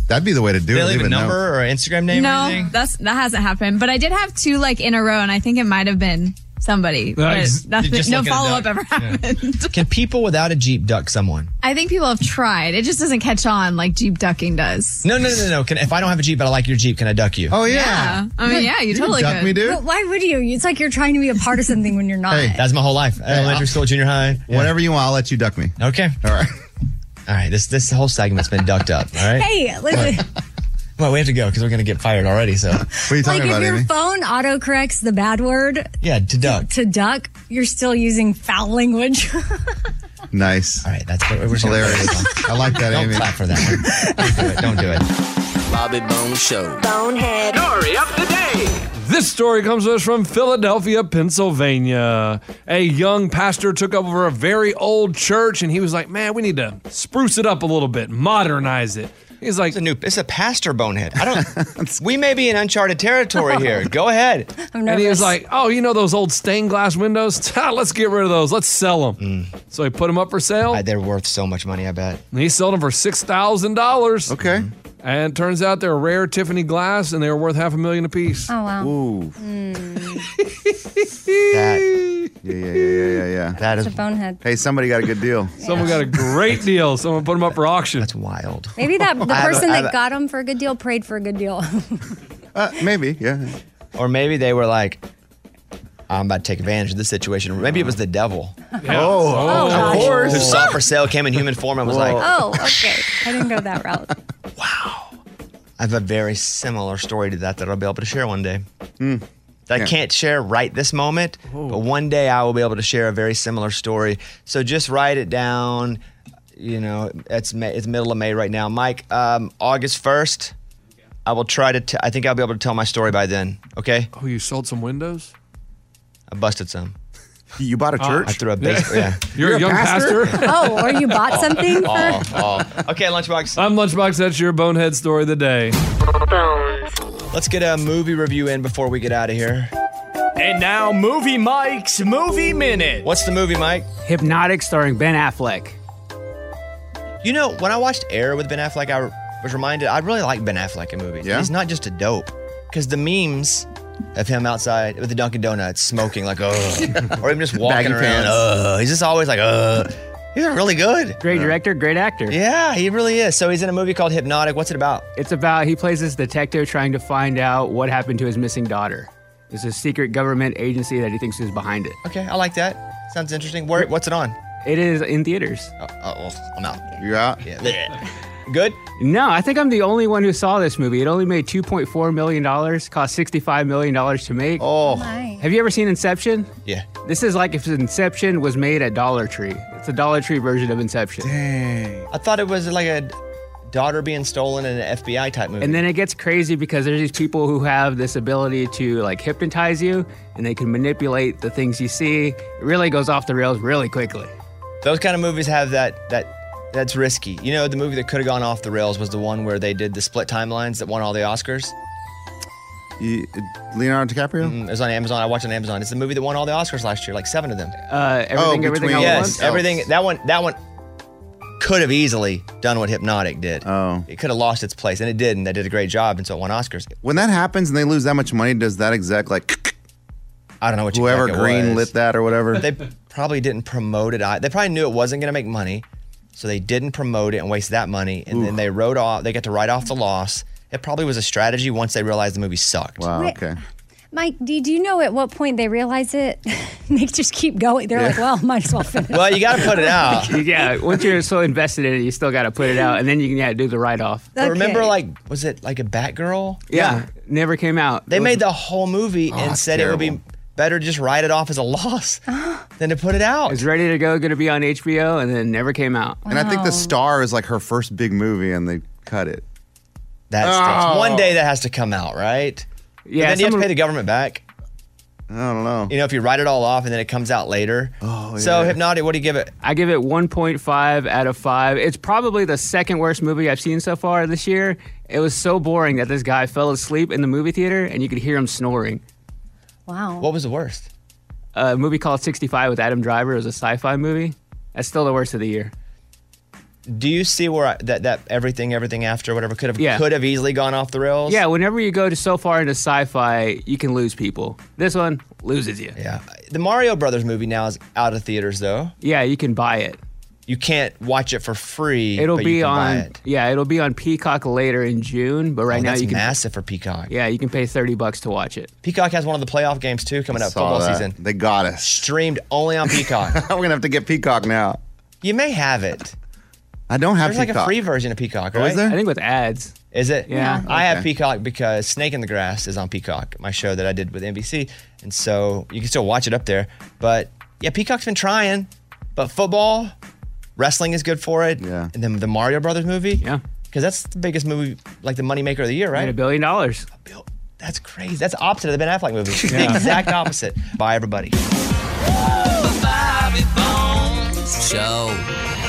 That'd be the way to do Did it. they leave a Leave a number note. or an Instagram name or No, anything? that's that hasn't happened. But I did have two like in a row, and I think it might have been somebody. But Nice. nothing, Just no looking at follow up duck. ever happened. Can people without a Jeep duck someone? I think people have tried. It just doesn't catch on like Jeep ducking does. No, no, no, no. Can, if I don't have a Jeep, but I like your Jeep, can I duck you? Oh, Yeah. I mean, yeah, you, totally could. But why would you? It's like you're trying to be a part of something when you're not. Hey, That's my whole life. Elementary school, junior high. Whatever you want, I'll let you duck me. Okay. All right. All right. This this whole segment's been ducked up. All right. Hey, listen. Well, we have to go because we're going to get fired already. So. What are you Like if your phone autocorrects the bad word Yeah, to duck. to duck, you're still using foul language. Nice. All right. That's what we're hilarious. I like that, Don't Amy. clap for that one. Don't do it. Don't do it. Bobby Bones Show. Bonehead. Story of the day. This story comes to us from Philadelphia, Pennsylvania. A young pastor took over a very old church, and he was like, man, we need to spruce it up a little bit, modernize it. He's like, It's a new. It's a pastor bonehead. I don't. We may be in uncharted territory here. Go ahead. and he was like, oh, you know those old stained glass windows? Let's get rid of those. Let's sell them. So he put them up for sale. They're worth so much money, I bet. And he sold them for six thousand dollars. Okay. And it turns out they're rare Tiffany glass, and they were worth half a million apiece. Oh, wow. Ooh. That, Yeah, yeah, yeah, yeah, yeah, yeah. that It's is a bonehead. Hey, somebody got a good deal. Someone got a great deal. Someone put them up for auction. that's wild. Maybe that the I have a- person I have that a- got him for a good deal prayed for a good deal. Uh, maybe, yeah. Or maybe they were like, I'm about to take advantage of this situation. Maybe it was the devil. Yeah. Oh, Oh, of gosh. course. Who saw it for sale, came in human form, and was like, Oh, okay. I didn't go that route. I have a very similar story to that that I'll be able to share one day. Mm. That I Yeah. can't share right this moment, but one day I will be able to share a very similar story. So just write it down. You know, it's May, it's middle of May right now. Mike, um, August first, I will try to, t- I think I'll be able to tell my story by then. Okay? Oh, you sold some windows? I busted some. You bought a church? I threw a base. Yeah. You're, a young pastor? Oh, or you bought something for? Oh, oh. Okay, Lunchbox. I'm Lunchbox. That's your bonehead story of the day. Let's get a movie review in before we get out of here. And now, Movie Mike's Movie Minute. What's the movie, Mike? Hypnotic, starring Ben Affleck. You know, when I watched Air with Ben Affleck, I was reminded I really like Ben Affleck in movies. Yeah? He's not just a dope. Because the memes of him outside with the Dunkin' Donuts smoking like, ugh. Or him just walking Baggy around, pants. ugh. He's just always like, ugh. He's really good. Great director, great actor. Yeah, he really is. So he's in a movie called Hypnotic. What's it about? It's about, he plays this detective trying to find out what happened to his missing daughter. There's a secret government agency that he thinks is behind it. Okay, I like that. Sounds interesting. Where? What's it on? It is in theaters. Oh, oh well, I'm out. You're out? Yeah. Good? No, I think I'm the only one who saw this movie. It only made two point four million dollars, cost sixty-five million dollars to make. Oh. My. Have you ever seen Inception? Yeah. This is like if Inception was made at Dollar Tree. It's a Dollar Tree version of Inception. Dang. I thought it was like a daughter being stolen in an F B I type movie. And then it gets crazy because there's these people who have this ability to like hypnotize you and they can manipulate the things you see. It really goes off the rails really quickly. Those kind of movies have that that that's risky. You know, the movie that could have gone off the rails was the one where they did the split timelines that won all the Oscars. You, Leonardo DiCaprio? Mm, it was on Amazon. I watched it on Amazon. It's the movie that won all the Oscars last year, like seven of them. Uh, everything, Oh, everything, between- all at yes, once. everything. That one. That one could have easily done what Hypnotic did. Oh. It could have lost its place, and it did, and they did a great job, and so it won Oscars. When that happens and they lose that much money, does that exec, like, I don't know what whoever exec it green was. lit that or whatever? They probably didn't promote it. I- They probably knew it wasn't going to make money, so they didn't promote it and waste that money. And then they wrote off. They got to write off the loss. It probably was a strategy once they realized the movie sucked. Wow, Wait. okay. Mike, do, do you know at what point they realize it? They just keep going. They're like, well, might as well finish. Well, you got to put it out. Yeah, once you're so invested in it, you still got to put it out, and then you can yeah, do the write off. But remember, Okay. like, was it like a Batgirl? Yeah, never came out. They It was- made the whole movie and that's said it would be terrible. better to just write it off as a loss than to put it out. It was ready to go, going to be on H B O, and then never came out. And I think Wow. The Star is like her first big movie and they cut it. That stinks. Oh. One day that has to come out, right? But Yeah, then you have to some- pay the government back. I don't know. You know, if you write it all off and then it comes out later. Oh, So, yeah. Hypnotic, what do you give it? I give it one point five out of five. It's probably the second worst movie I've seen so far this year. It was so boring that this guy fell asleep in the movie theater, and you could hear him snoring. Wow. What was the worst? A movie called sixty-five with Adam Driver. It was a sci-fi movie. That's still the worst of the year. Do you see where I, that that everything, everything after, whatever could have Yeah. could have easily gone off the rails? Yeah, whenever you go to so far into sci-fi, you can lose people. This one loses you. Yeah. The Mario Brothers movie now is out of theaters, though. Yeah, you can buy it. You can't watch it for free. It'll but be you can on. buy it. Yeah, it'll be on Peacock later in June. But right Oh, now that's you can massive for Peacock. Yeah, you can pay thirty bucks to watch it. Peacock has one of the playoff games too coming up, Saw football that. season. They got us. Streamed only on Peacock. We're gonna have to get Peacock now. You may have it. I don't have There's like Peacock. a free version of Peacock, Oh, right? is there? I think with ads. Is it? Yeah. I have Okay. Peacock because Snake in the Grass is on Peacock, my show that I did with N B C. And so you can still watch it up there. But yeah, Peacock's been trying. But football, wrestling is good for it. Yeah. And then the Mario Brothers movie. Yeah. Because that's the biggest movie, like the moneymaker of the year, Made a right? billion dollars. That's crazy. That's the opposite of the Ben Affleck movie. The Yeah. exact opposite. Bye, everybody. Bobby Bones Show.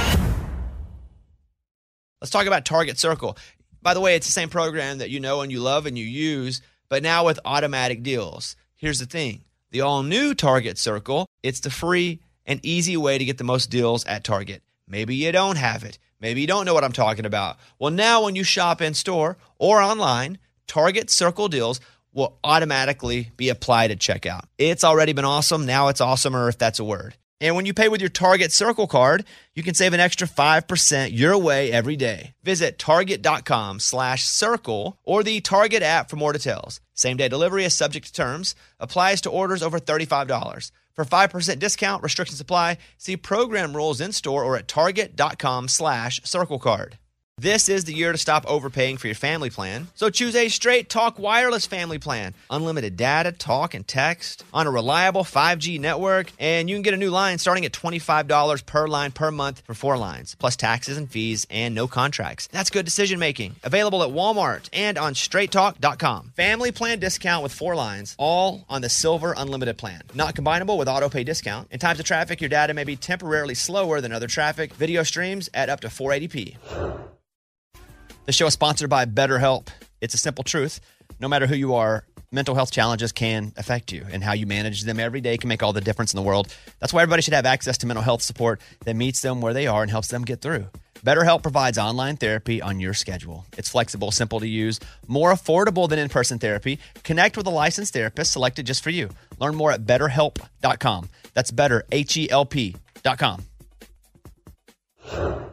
Let's talk about Target Circle. By the way, it's the same program that you know and you love and you use, but now with automatic deals. Here's the thing. The all-new Target Circle, it's the free and easy way to get the most deals at Target. Maybe you don't have it. Maybe you don't know what I'm talking about. Well, now when you shop in store or online, Target Circle deals will automatically be applied at checkout. It's already been awesome. Now it's awesomer, if that's a word. And when you pay with your Target Circle card, you can save an extra five percent your way every day. Visit target.com slash circle or the Target app for more details. Same-day delivery is subject to terms. Applies to orders over thirty-five dollars. For five percent discount, restrictions apply. See program rules in store or at target.com slash circle card. This is the year to stop overpaying for your family plan. So choose a Straight Talk Wireless family plan. Unlimited data, talk, and text on a reliable five G network. And you can get a new line starting at twenty-five dollars per line per month for four lines, plus taxes and fees and no contracts. That's good decision making. Available at Walmart and on straight talk dot com. Family plan discount with four lines, all on the Silver Unlimited plan. Not combinable with auto pay discount. In times of traffic, your data may be temporarily slower than other traffic. Video streams at up to four eighty p. The show is sponsored by BetterHelp. It's a simple truth. No matter who you are, mental health challenges can affect you, and how you manage them every day can make all the difference in the world. That's why everybody should have access to mental health support that meets them where they are and helps them get through. BetterHelp provides online therapy on your schedule. It's flexible, simple to use, more affordable than in-person therapy. Connect with a licensed therapist selected just for you. Learn more at better help dot com. That's better, H E L P dot com.